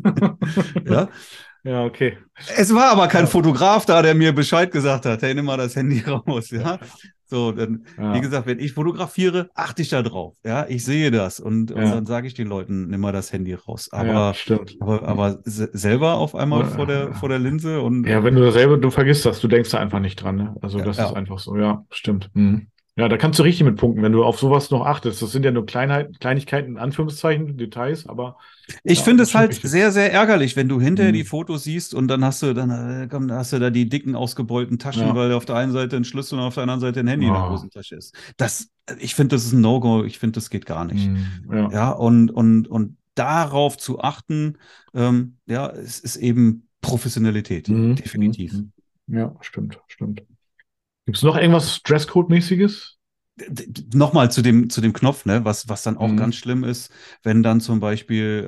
[SPEAKER 2] Ja,
[SPEAKER 3] Ja, okay.
[SPEAKER 2] es war aber kein
[SPEAKER 3] Ja.
[SPEAKER 2] Fotograf da, der mir Bescheid gesagt hat, hey, nimm mal das Handy raus, ja. So, dann, wie
[SPEAKER 3] Ja,
[SPEAKER 2] gesagt, wenn ich fotografiere, achte ich da drauf, ja, ich sehe das und
[SPEAKER 3] ja,
[SPEAKER 2] dann sage ich den Leuten, nimm mal das Handy raus.
[SPEAKER 3] ja,
[SPEAKER 2] Aber,
[SPEAKER 3] stimmt.
[SPEAKER 2] aber, aber selber auf einmal vor der Linse und
[SPEAKER 3] Ja, wenn du dasselbe, du vergisst das, du denkst da einfach nicht dran, ne? Also das ist
[SPEAKER 2] ja.
[SPEAKER 3] einfach so, ja, stimmt. Mhm. Ja, da kannst du richtig mit punkten, wenn du auf sowas noch achtest. Das sind ja nur Kleinigkeiten, in Anführungszeichen, Details, aber
[SPEAKER 2] Ich
[SPEAKER 3] ja,
[SPEAKER 2] finde
[SPEAKER 3] das ist
[SPEAKER 2] es
[SPEAKER 3] schon
[SPEAKER 2] halt
[SPEAKER 3] wichtig.
[SPEAKER 2] sehr, sehr ärgerlich, wenn du hinterher die
[SPEAKER 3] Mhm.
[SPEAKER 2] Fotos siehst und dann hast du da die dicken, ausgebeulten Taschen,
[SPEAKER 3] Ja.
[SPEAKER 2] weil auf der einen Seite ein Schlüssel und auf der anderen Seite ein Handy in der
[SPEAKER 3] Ah.
[SPEAKER 2] Hosentasche ist. Ich finde, das ist ein No-Go. Ich finde, das geht gar nicht.
[SPEAKER 3] Mhm. Ja.
[SPEAKER 2] Ja, und darauf zu achten, ja, es ist eben Professionalität.
[SPEAKER 3] Mhm.
[SPEAKER 2] Definitiv.
[SPEAKER 3] Mhm. Ja, stimmt, stimmt. Gibt es noch irgendwas Dresscode-mäßiges?
[SPEAKER 2] Nochmal zu dem Knopf, ne, was dann auch
[SPEAKER 3] Mhm.
[SPEAKER 2] ganz schlimm ist, wenn dann zum Beispiel,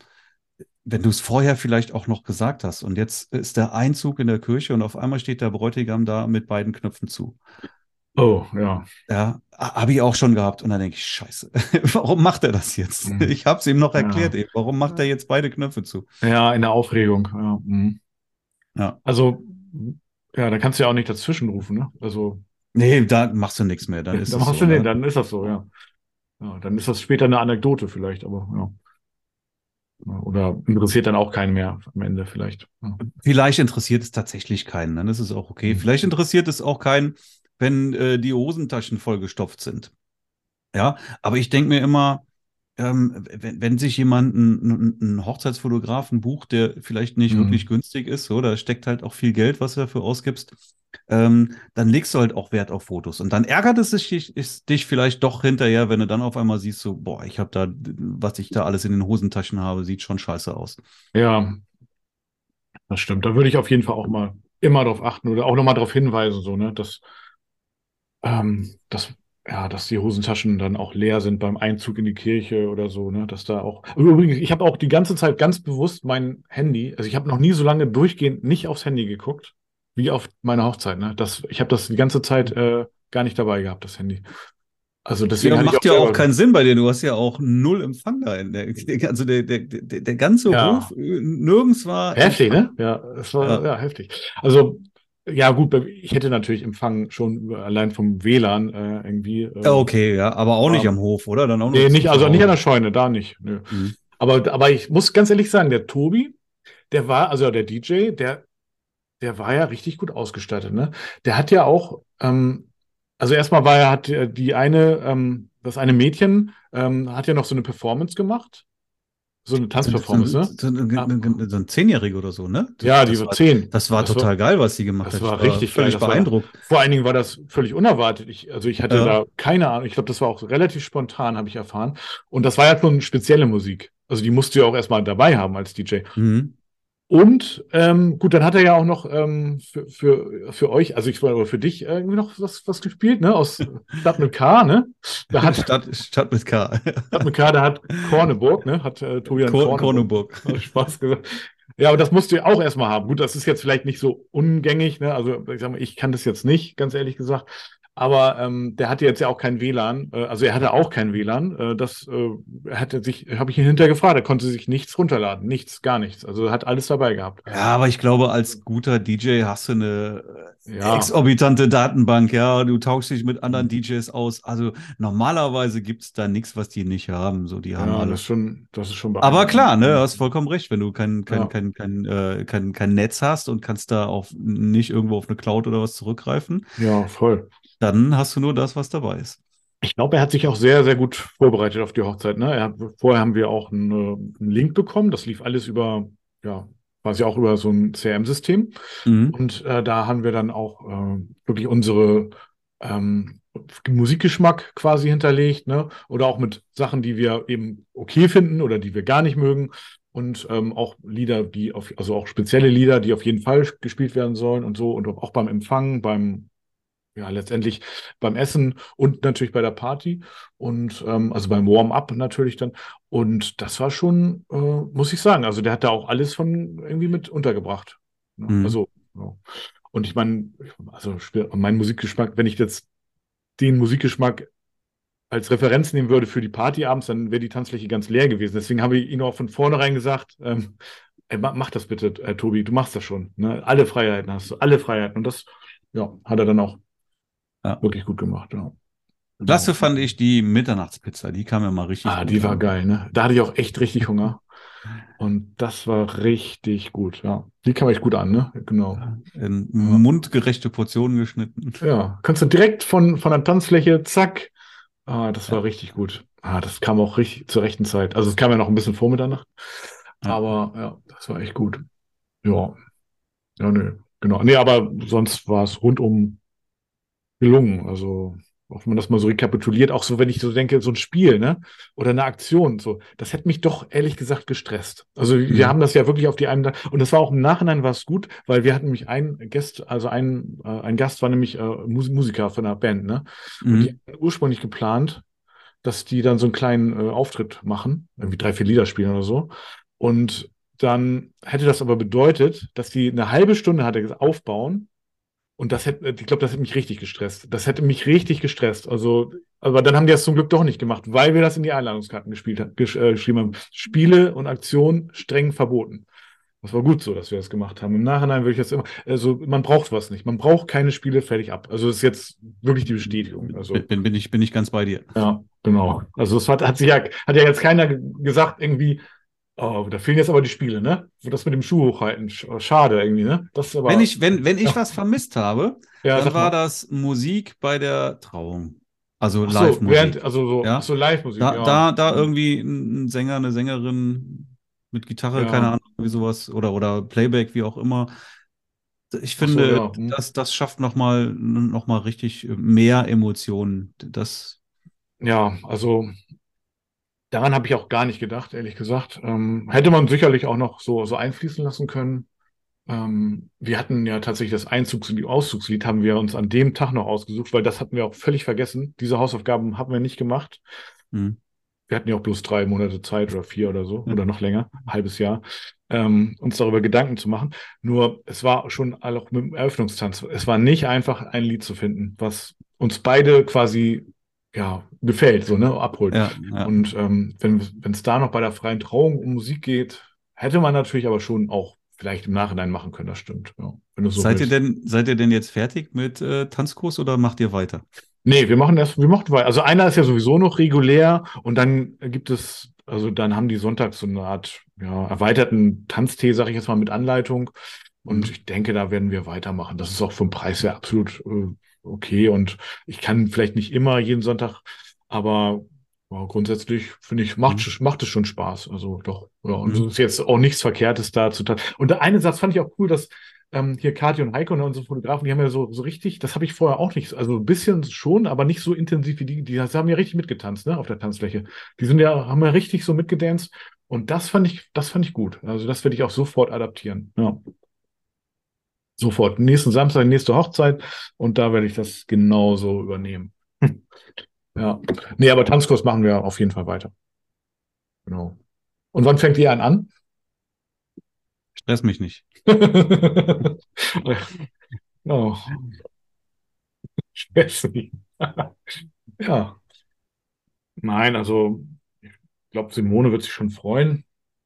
[SPEAKER 2] wenn du es vorher vielleicht auch noch gesagt hast und jetzt ist der Einzug in der Kirche und auf einmal steht der Bräutigam da mit beiden Knöpfen zu.
[SPEAKER 3] Oh, ja.
[SPEAKER 2] Ja, habe ich auch schon gehabt und dann denke ich, Scheiße, warum macht er das jetzt?
[SPEAKER 3] Mhm.
[SPEAKER 2] Ich habe es ihm noch erklärt,
[SPEAKER 3] Ja.
[SPEAKER 2] eben. Warum macht er jetzt beide Knöpfe zu?
[SPEAKER 3] Ja, in der Aufregung. Ja. Mhm.
[SPEAKER 2] Ja,
[SPEAKER 3] Also, ja, da kannst du ja auch nicht dazwischen rufen, ne? Also,
[SPEAKER 2] nee, da machst du nichts mehr, dann ist
[SPEAKER 3] da
[SPEAKER 2] es
[SPEAKER 3] machst
[SPEAKER 2] so,
[SPEAKER 3] du den,
[SPEAKER 2] ne?
[SPEAKER 3] dann ist das so, ja. Ja, dann ist das später eine Anekdote vielleicht, aber ja. Ja, oder interessiert dann auch keinen mehr am Ende vielleicht. Ja.
[SPEAKER 2] Vielleicht interessiert es tatsächlich keinen, dann ist es auch okay.
[SPEAKER 3] Mhm.
[SPEAKER 2] Vielleicht interessiert es auch keinen, wenn die Hosentaschen vollgestopft sind. Ja, aber ich denke mir immer, wenn sich jemand einen Hochzeitsfotografen bucht, der vielleicht nicht wirklich
[SPEAKER 3] Mhm.
[SPEAKER 2] günstig ist, so, da steckt halt auch viel Geld, was du dafür ausgibst, dann legst du halt auch Wert auf Fotos. Und dann ärgert es dich vielleicht doch hinterher, wenn du dann auf einmal siehst, so, boah, ich habe da, was ich da alles in den Hosentaschen habe, sieht schon scheiße aus.
[SPEAKER 3] Ja, das stimmt. Da würde ich auf jeden Fall auch mal immer darauf achten oder auch nochmal darauf hinweisen, so, ne, dass, ja, dass die Hosentaschen dann auch leer sind beim Einzug in die Kirche oder so, ne, dass da auch. Übrigens, ich habe auch die ganze Zeit ganz bewusst mein Handy, also ich habe noch nie so lange durchgehend nicht aufs Handy geguckt, wie auf meine Hochzeit, ne. Ich habe das die ganze Zeit gar nicht dabei gehabt, das Handy. Also
[SPEAKER 2] Ja,
[SPEAKER 3] deswegen hatte ich
[SPEAKER 2] macht
[SPEAKER 3] auch
[SPEAKER 2] ja auch
[SPEAKER 3] selber.
[SPEAKER 2] keinen Sinn bei dir. Du hast ja auch 0 Empfang da also der ganze Hof,
[SPEAKER 3] Ja,
[SPEAKER 2] nirgends war
[SPEAKER 3] heftig,
[SPEAKER 2] Empfang.
[SPEAKER 3] ne? Ja, es war
[SPEAKER 2] Ja.
[SPEAKER 3] ja heftig. Also, ja, gut, ich hätte natürlich Empfang schon allein vom WLAN irgendwie.
[SPEAKER 2] Ja, okay, ja, aber auch nicht
[SPEAKER 3] Aber
[SPEAKER 2] am Hof, oder? Dann auch nur
[SPEAKER 3] nee, nicht,
[SPEAKER 2] zu
[SPEAKER 3] also nicht an der
[SPEAKER 2] Hause.
[SPEAKER 3] Scheune, da nicht. Nö.
[SPEAKER 2] Mhm.
[SPEAKER 3] Aber ich muss ganz ehrlich sagen, der Tobi, der war, also der DJ, der war ja richtig gut ausgestattet, ne? Der hat ja auch, also erstmal hat das eine Mädchen, hat ja noch so eine Performance gemacht, so eine Tanzperformance, ne? Ah,
[SPEAKER 2] So ein Zehnjähriger oder so, ne?
[SPEAKER 3] ja, die war 10.
[SPEAKER 2] Das war total geil, was sie gemacht
[SPEAKER 3] Das
[SPEAKER 2] hat. Ich
[SPEAKER 3] war
[SPEAKER 2] war
[SPEAKER 3] richtig geil.
[SPEAKER 2] völlig beeindruckt.
[SPEAKER 3] Vor allen Dingen war das völlig unerwartet. Ich hatte
[SPEAKER 2] Ja.
[SPEAKER 3] da keine Ahnung. Ich glaube, das war auch relativ spontan, habe ich erfahren. Und das war ja schon spezielle Musik. Also die musst du ja auch erstmal dabei haben als DJ.
[SPEAKER 2] Mhm.
[SPEAKER 3] Und gut, dann hat er ja auch noch für euch, also ich war für dich irgendwie noch was gespielt, ne? Aus Stadt mit K, ne? Da hat
[SPEAKER 2] Stadt mit K.
[SPEAKER 3] Stadt mit K, da hat Korneburg, ne? Hat Tobian Korneburg.
[SPEAKER 2] Korneburg.
[SPEAKER 3] Hat Spaß gesagt. Ja, aber das musst du ja auch erstmal haben. Gut, das ist jetzt vielleicht nicht so ungängig, ne? Also ich sag mal, ich kann das jetzt nicht, ganz ehrlich gesagt. Aber der hatte jetzt ja auch kein WLAN. Also er hatte auch kein WLAN. Habe ich ihn hinterher gefragt. Er konnte sich nichts runterladen. Nichts, gar nichts. Also er hat alles dabei gehabt.
[SPEAKER 2] Ja, aber ich glaube, als guter DJ hast du eine
[SPEAKER 3] Ja,
[SPEAKER 2] exorbitante Datenbank, ja. Du tauschst dich mit anderen DJs aus. Also normalerweise gibt es da nichts, was die nicht haben. So, die haben
[SPEAKER 3] ja,
[SPEAKER 2] alles.
[SPEAKER 3] das ist schon
[SPEAKER 2] Aber klar, ne, du
[SPEAKER 3] beeindruckend.
[SPEAKER 2] hast vollkommen recht, wenn du
[SPEAKER 3] Ja,
[SPEAKER 2] kein Netz hast und kannst da auf nicht irgendwo auf eine Cloud oder was zurückgreifen,
[SPEAKER 3] ja, voll.
[SPEAKER 2] dann hast du nur das, was dabei ist.
[SPEAKER 3] Ich glaube, er hat sich auch sehr, sehr gut vorbereitet auf die Hochzeit. Ne? Vorher haben wir auch einen Link bekommen. Das lief alles ja, quasi auch über so ein CRM-System.
[SPEAKER 2] Mhm.
[SPEAKER 3] Und da haben wir dann auch wirklich unsere ähm, Musikgeschmack quasi hinterlegt, ne? Oder auch mit Sachen, die wir eben okay finden oder die wir gar nicht mögen. Und auch Lieder, also auch spezielle Lieder, die auf jeden Fall gespielt werden sollen und so. Und auch beim Empfang, ja, letztendlich beim Essen und natürlich bei der Party und also beim Warm-up natürlich dann. Und das war schon, muss ich sagen, also der hat da auch alles von irgendwie mit untergebracht. Ne?
[SPEAKER 2] Mhm.
[SPEAKER 3] Also, ja. Und ich meine, also mein Musikgeschmack, wenn ich jetzt den Musikgeschmack als Referenz nehmen würde für die Party abends, dann wäre die Tanzfläche ganz leer gewesen. Deswegen habe ich ihm auch von vornherein gesagt, ey, mach das bitte, Tobi, du machst das schon. Ne? Alle Freiheiten hast du, alle Freiheiten. Und das, ja, hat er dann auch
[SPEAKER 2] Ja.
[SPEAKER 3] wirklich gut gemacht, ja.
[SPEAKER 2] Klasse
[SPEAKER 3] Genau.
[SPEAKER 2] fand ich die Mitternachtspizza, die kam ja mal richtig
[SPEAKER 3] Ah,
[SPEAKER 2] gut
[SPEAKER 3] die war
[SPEAKER 2] an.
[SPEAKER 3] geil, ne? Da hatte ich auch echt richtig Hunger. Und das war richtig gut, ja. Die kam echt gut an, ne? Genau.
[SPEAKER 2] In
[SPEAKER 3] Ja,
[SPEAKER 2] mundgerechte Portionen geschnitten.
[SPEAKER 3] ja. Kannst du direkt von der Tanzfläche, zack. Ah, das
[SPEAKER 2] Ja,
[SPEAKER 3] war richtig gut. Ah, das kam auch richtig zur rechten Zeit. Also es kam ja noch ein bisschen vor Mitternacht.
[SPEAKER 2] ja.
[SPEAKER 3] Aber ja, das war echt gut. Ja, ja, nö. Genau. Nee, aber sonst war es rundum gelungen. Also, auch wenn man das mal so rekapituliert, auch so, wenn ich so denke, so ein Spiel, ne? Oder eine Aktion, so, das hätte mich doch ehrlich gesagt gestresst. Also, wir
[SPEAKER 2] Mhm.
[SPEAKER 3] haben das ja wirklich auf die einen, und das war auch im Nachhinein war es gut, weil wir hatten nämlich ein Gast war nämlich Musiker von einer Band, ne? Und die
[SPEAKER 2] Mhm.
[SPEAKER 3] hatten ursprünglich geplant, dass die dann so einen kleinen Auftritt machen, irgendwie 3, 4 Lieder spielen oder so. Und dann hätte das aber bedeutet, dass die eine halbe Stunde hat er gesagt, aufbauen und ich glaube, das hätte mich richtig gestresst. Das hätte mich richtig gestresst. Also, aber dann haben die das zum Glück doch nicht gemacht, weil wir das in die Einladungskarten geschrieben haben. Spiele und Aktionen streng verboten. Das war gut so, dass wir das gemacht haben. Im Nachhinein würde ich das immer, also man braucht was nicht. Man braucht keine Spiele fertig ab. Also das ist jetzt wirklich die Bestätigung. Also,
[SPEAKER 2] Bin ich ganz bei dir.
[SPEAKER 3] ja, genau. Also es hat ja jetzt keiner gesagt, irgendwie, oh, da fehlen jetzt aber die Spiele, ne? Das mit dem Schuh hochhalten. Schade irgendwie, ne? Das ist aber,
[SPEAKER 2] Wenn ich
[SPEAKER 3] ja,
[SPEAKER 2] was vermisst habe,
[SPEAKER 3] ja,
[SPEAKER 2] dann
[SPEAKER 3] sag
[SPEAKER 2] war
[SPEAKER 3] mal.
[SPEAKER 2] das Musik bei der Trauung. Also
[SPEAKER 3] Ach so,
[SPEAKER 2] Live-Musik.
[SPEAKER 3] ach
[SPEAKER 2] Ja.
[SPEAKER 3] so Live-Musik, ja.
[SPEAKER 2] Da irgendwie ein Sänger, eine Sängerin mit Gitarre, keine
[SPEAKER 3] Ja,
[SPEAKER 2] Ahnung, wie sowas, oder Playback, wie auch immer. Ich
[SPEAKER 3] ach so,
[SPEAKER 2] finde,
[SPEAKER 3] ja. Hm.
[SPEAKER 2] das schafft noch mal richtig mehr Emotionen.
[SPEAKER 3] Ja, also daran habe ich auch gar nicht gedacht, ehrlich gesagt. Hätte man sicherlich auch noch so einfließen lassen können. Wir hatten ja tatsächlich das Einzugs- und die Auszugslied haben wir uns an dem Tag noch ausgesucht, weil das hatten wir auch völlig vergessen. Diese Hausaufgaben haben wir nicht gemacht.
[SPEAKER 2] Hm.
[SPEAKER 3] Wir hatten ja auch bloß 3 Monate Zeit oder 4 oder so
[SPEAKER 2] Ja.
[SPEAKER 3] oder noch länger, ein halbes Jahr, uns darüber Gedanken zu machen. Nur es war schon auch mit dem Eröffnungstanz. Es war nicht einfach, ein Lied zu finden, was uns beide quasi gefällt, so, ne, abholt.
[SPEAKER 2] Ja, ja.
[SPEAKER 3] Und wenn es da noch bei der freien Trauung um Musik geht, hätte man natürlich aber schon auch vielleicht im Nachhinein machen können, das stimmt. Ja, wenn du so
[SPEAKER 2] Seid ihr
[SPEAKER 3] willst.
[SPEAKER 2] denn jetzt fertig mit Tanzkurs oder macht ihr weiter?
[SPEAKER 3] Nee, wir machen weiter. Also einer ist ja sowieso noch regulär und dann gibt es, also dann haben die sonntags so eine Art erweiterten Tanztee, sag ich jetzt mal, mit Anleitung. Und ich denke, da werden wir weitermachen. Das ist auch vom Preis her absolut okay. Und ich kann vielleicht nicht immer jeden Sonntag, aber grundsätzlich finde ich, macht es schon Spaß. Also doch, ja. Und es ist jetzt auch nichts Verkehrtes da zu tun. Und der eine Satz fand ich auch cool, dass hier Kathi und Heiko und unsere Fotografen, die haben ja so richtig, das habe ich vorher auch nicht, also ein bisschen schon, aber nicht so intensiv wie die haben ja richtig mitgetanzt, ne, auf der Tanzfläche. Haben ja richtig so mitgedanced. Und das fand ich gut. Also das werde ich auch sofort adaptieren. Ja. Sofort. Nächsten Samstag, nächste Hochzeit und da werde ich das genauso übernehmen. Ja. Nee, aber Tanzkurs machen wir auf jeden Fall weiter. Genau. Und wann fängt ihr an?
[SPEAKER 2] Stress mich nicht.
[SPEAKER 3] Oh. Stress mich. Ja. Nein, also ich glaube, Simone wird sich schon freuen.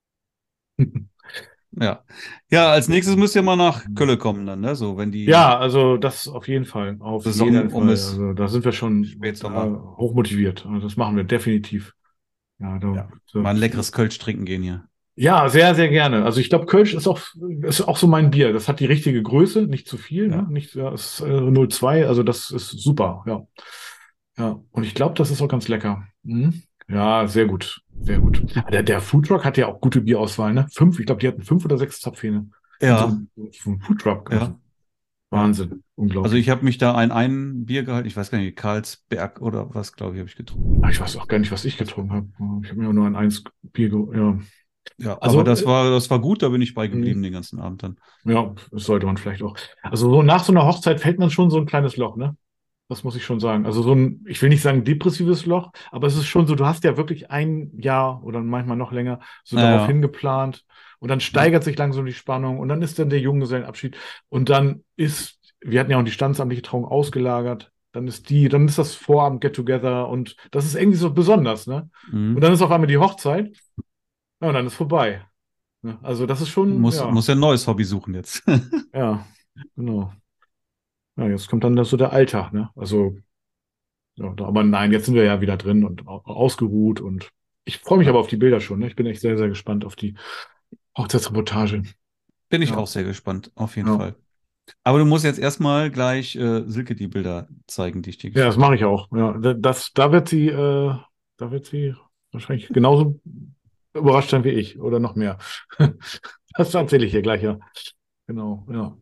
[SPEAKER 2] Ja. Ja, als nächstes müsst ihr mal nach Köln kommen dann, ne? So, wenn die
[SPEAKER 3] Ja, also das auf jeden Fall. Auf
[SPEAKER 2] Saison
[SPEAKER 3] jeden
[SPEAKER 2] um
[SPEAKER 3] Fall.
[SPEAKER 2] ist.
[SPEAKER 3] Also da sind wir schon
[SPEAKER 2] Spätsommer.
[SPEAKER 3] hochmotiviert. Also das machen wir definitiv. Ja,
[SPEAKER 2] mal ein leckeres Kölsch trinken gehen hier.
[SPEAKER 3] Ja, sehr, sehr gerne. Also ich glaube, Kölsch ist auch so mein Bier. Das hat die richtige Größe, nicht zu viel,
[SPEAKER 2] Ja.
[SPEAKER 3] ne? Nicht, ist 0,2, also das ist super, ja. Ja, und ich glaube, das ist auch ganz lecker. Mhm. Ja, sehr gut, sehr gut. Der Foodtruck hat ja auch gute Bierauswahl, ne? Ich glaube, die hatten 5 oder 6 Zapfhähne.
[SPEAKER 2] Ja.
[SPEAKER 3] So ein Foodtruck.
[SPEAKER 2] Ja.
[SPEAKER 3] Wahnsinn, unglaublich.
[SPEAKER 2] Also ich habe mich da ein Bier gehalten, ich weiß gar nicht, Carlsberg oder was, glaube ich, habe ich getrunken.
[SPEAKER 3] Ich weiß auch gar nicht, was ich getrunken habe. Ich habe mir nur ein Bier
[SPEAKER 2] Ja,
[SPEAKER 3] Also,
[SPEAKER 2] aber das war gut, da bin ich beigeblieben den ganzen Abend dann.
[SPEAKER 3] Ja, das sollte man vielleicht auch. Also so nach so einer Hochzeit fällt man schon so ein kleines Loch, ne? Das muss ich schon sagen. Also ich will nicht sagen depressives Loch, aber es ist schon so, du hast ja wirklich ein Jahr oder manchmal noch länger so darauf hingeplant und dann steigert sich langsam die Spannung und dann ist dann der Junggesellenabschied und wir hatten ja auch die standesamtliche Trauung ausgelagert, dann ist das Vorabend Get-Together und das ist irgendwie so besonders, ne? Und dann ist auf einmal die Hochzeit. Ja, und dann ist vorbei. Ja, also das ist schon.
[SPEAKER 2] Muss ja ein neues Hobby suchen jetzt.
[SPEAKER 3] Ja, genau. Ja, jetzt kommt dann so der Alltag, ne? Also, ja, aber nein, jetzt sind wir ja wieder drin und ausgeruht und ich freue mich aber auf die Bilder schon, ne? Ich bin echt sehr, sehr gespannt auf die Hochzeitsreportage.
[SPEAKER 2] Bin ich auch sehr gespannt, auf jeden Fall. Aber du musst jetzt erstmal gleich Silke die Bilder zeigen, die ich dir geschickt habe.
[SPEAKER 3] Ja, das mache ich auch. Ja, da wird sie wahrscheinlich genauso überrascht sein wie ich oder noch mehr. Das erzähle ich hier gleich, ja. Genau, ja.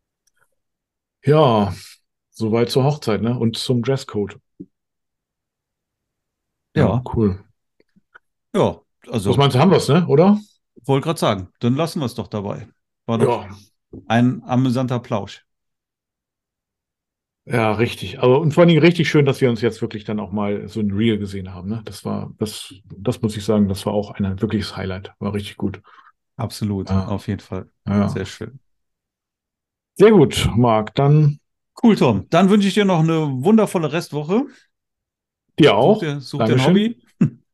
[SPEAKER 3] Ja, soweit zur Hochzeit, ne? Und zum Dresscode.
[SPEAKER 2] Ja.
[SPEAKER 3] Cool.
[SPEAKER 2] Ja, also.
[SPEAKER 3] Was meinst du, haben wir es, ne? Oder?
[SPEAKER 2] Wollte gerade sagen, dann lassen wir es doch dabei. War doch ein amüsanter Plausch.
[SPEAKER 3] Ja, richtig. Aber und vor allen Dingen richtig schön, dass wir uns jetzt wirklich dann auch mal so ein Reel gesehen haben. Ne? Das muss ich sagen, das war auch ein wirkliches Highlight. War richtig gut.
[SPEAKER 2] Absolut, auf jeden Fall.
[SPEAKER 3] Ja.
[SPEAKER 2] Sehr schön.
[SPEAKER 3] Sehr gut, Marc. Dann.
[SPEAKER 2] Cool, Tom. Dann wünsche ich dir noch eine wundervolle Restwoche.
[SPEAKER 3] Dir auch.
[SPEAKER 2] Such dir ein Hobby.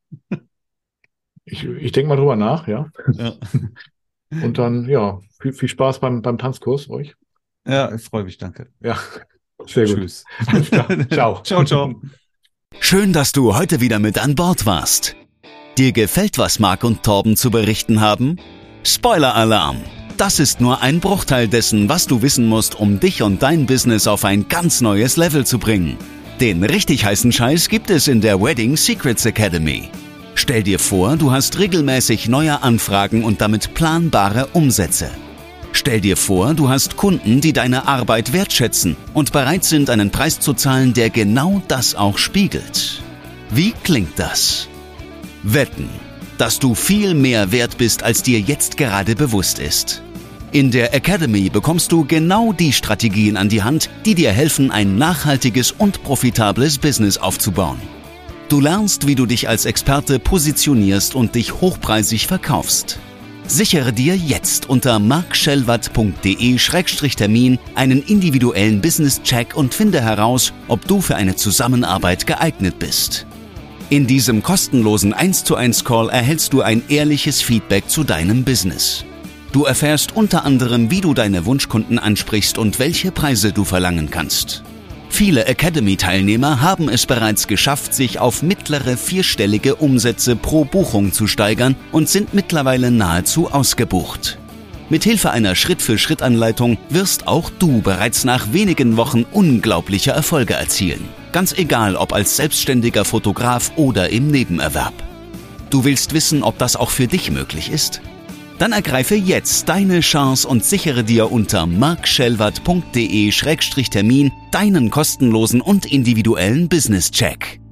[SPEAKER 3] Ich denke mal drüber nach, ja. Und dann, ja, viel Spaß beim Tanzkurs euch.
[SPEAKER 2] Ja, ich freue mich, danke.
[SPEAKER 3] Ja, sehr gut.
[SPEAKER 2] Tschüss.
[SPEAKER 3] Ciao.
[SPEAKER 2] Ciao.
[SPEAKER 1] Schön, dass du heute wieder mit an Bord warst. Dir gefällt, was Marc und Torben zu berichten haben? Spoiler-Alarm! Das ist nur ein Bruchteil dessen, was du wissen musst, um dich und dein Business auf ein ganz neues Level zu bringen. Den richtig heißen Scheiß gibt es in der Wedding Secrets Academy. Stell dir vor, du hast regelmäßig neue Anfragen und damit planbare Umsätze. Stell dir vor, du hast Kunden, die deine Arbeit wertschätzen und bereit sind, einen Preis zu zahlen, der genau das auch spiegelt. Wie klingt das? Wetten, dass du viel mehr wert bist, als dir jetzt gerade bewusst ist. In der Academy bekommst du genau die Strategien an die Hand, die dir helfen, ein nachhaltiges und profitables Business aufzubauen. Du lernst, wie du dich als Experte positionierst und dich hochpreisig verkaufst. Sichere dir jetzt unter markschellwatt.de/Termin einen individuellen Business-Check und finde heraus, ob du für eine Zusammenarbeit geeignet bist. In diesem kostenlosen 1:1 Call erhältst du ein ehrliches Feedback zu deinem Business. Du erfährst unter anderem, wie du deine Wunschkunden ansprichst und welche Preise du verlangen kannst. Viele Academy-Teilnehmer haben es bereits geschafft, sich auf mittlere vierstellige Umsätze pro Buchung zu steigern und sind mittlerweile nahezu ausgebucht. Mithilfe einer Schritt-für-Schritt-Anleitung wirst auch du bereits nach wenigen Wochen unglaubliche Erfolge erzielen. Ganz egal, ob als selbstständiger Fotograf oder im Nebenerwerb. Du willst wissen, ob das auch für dich möglich ist? Dann ergreife jetzt deine Chance und sichere dir unter markschellwatt.de/Termin deinen kostenlosen und individuellen Business-Check.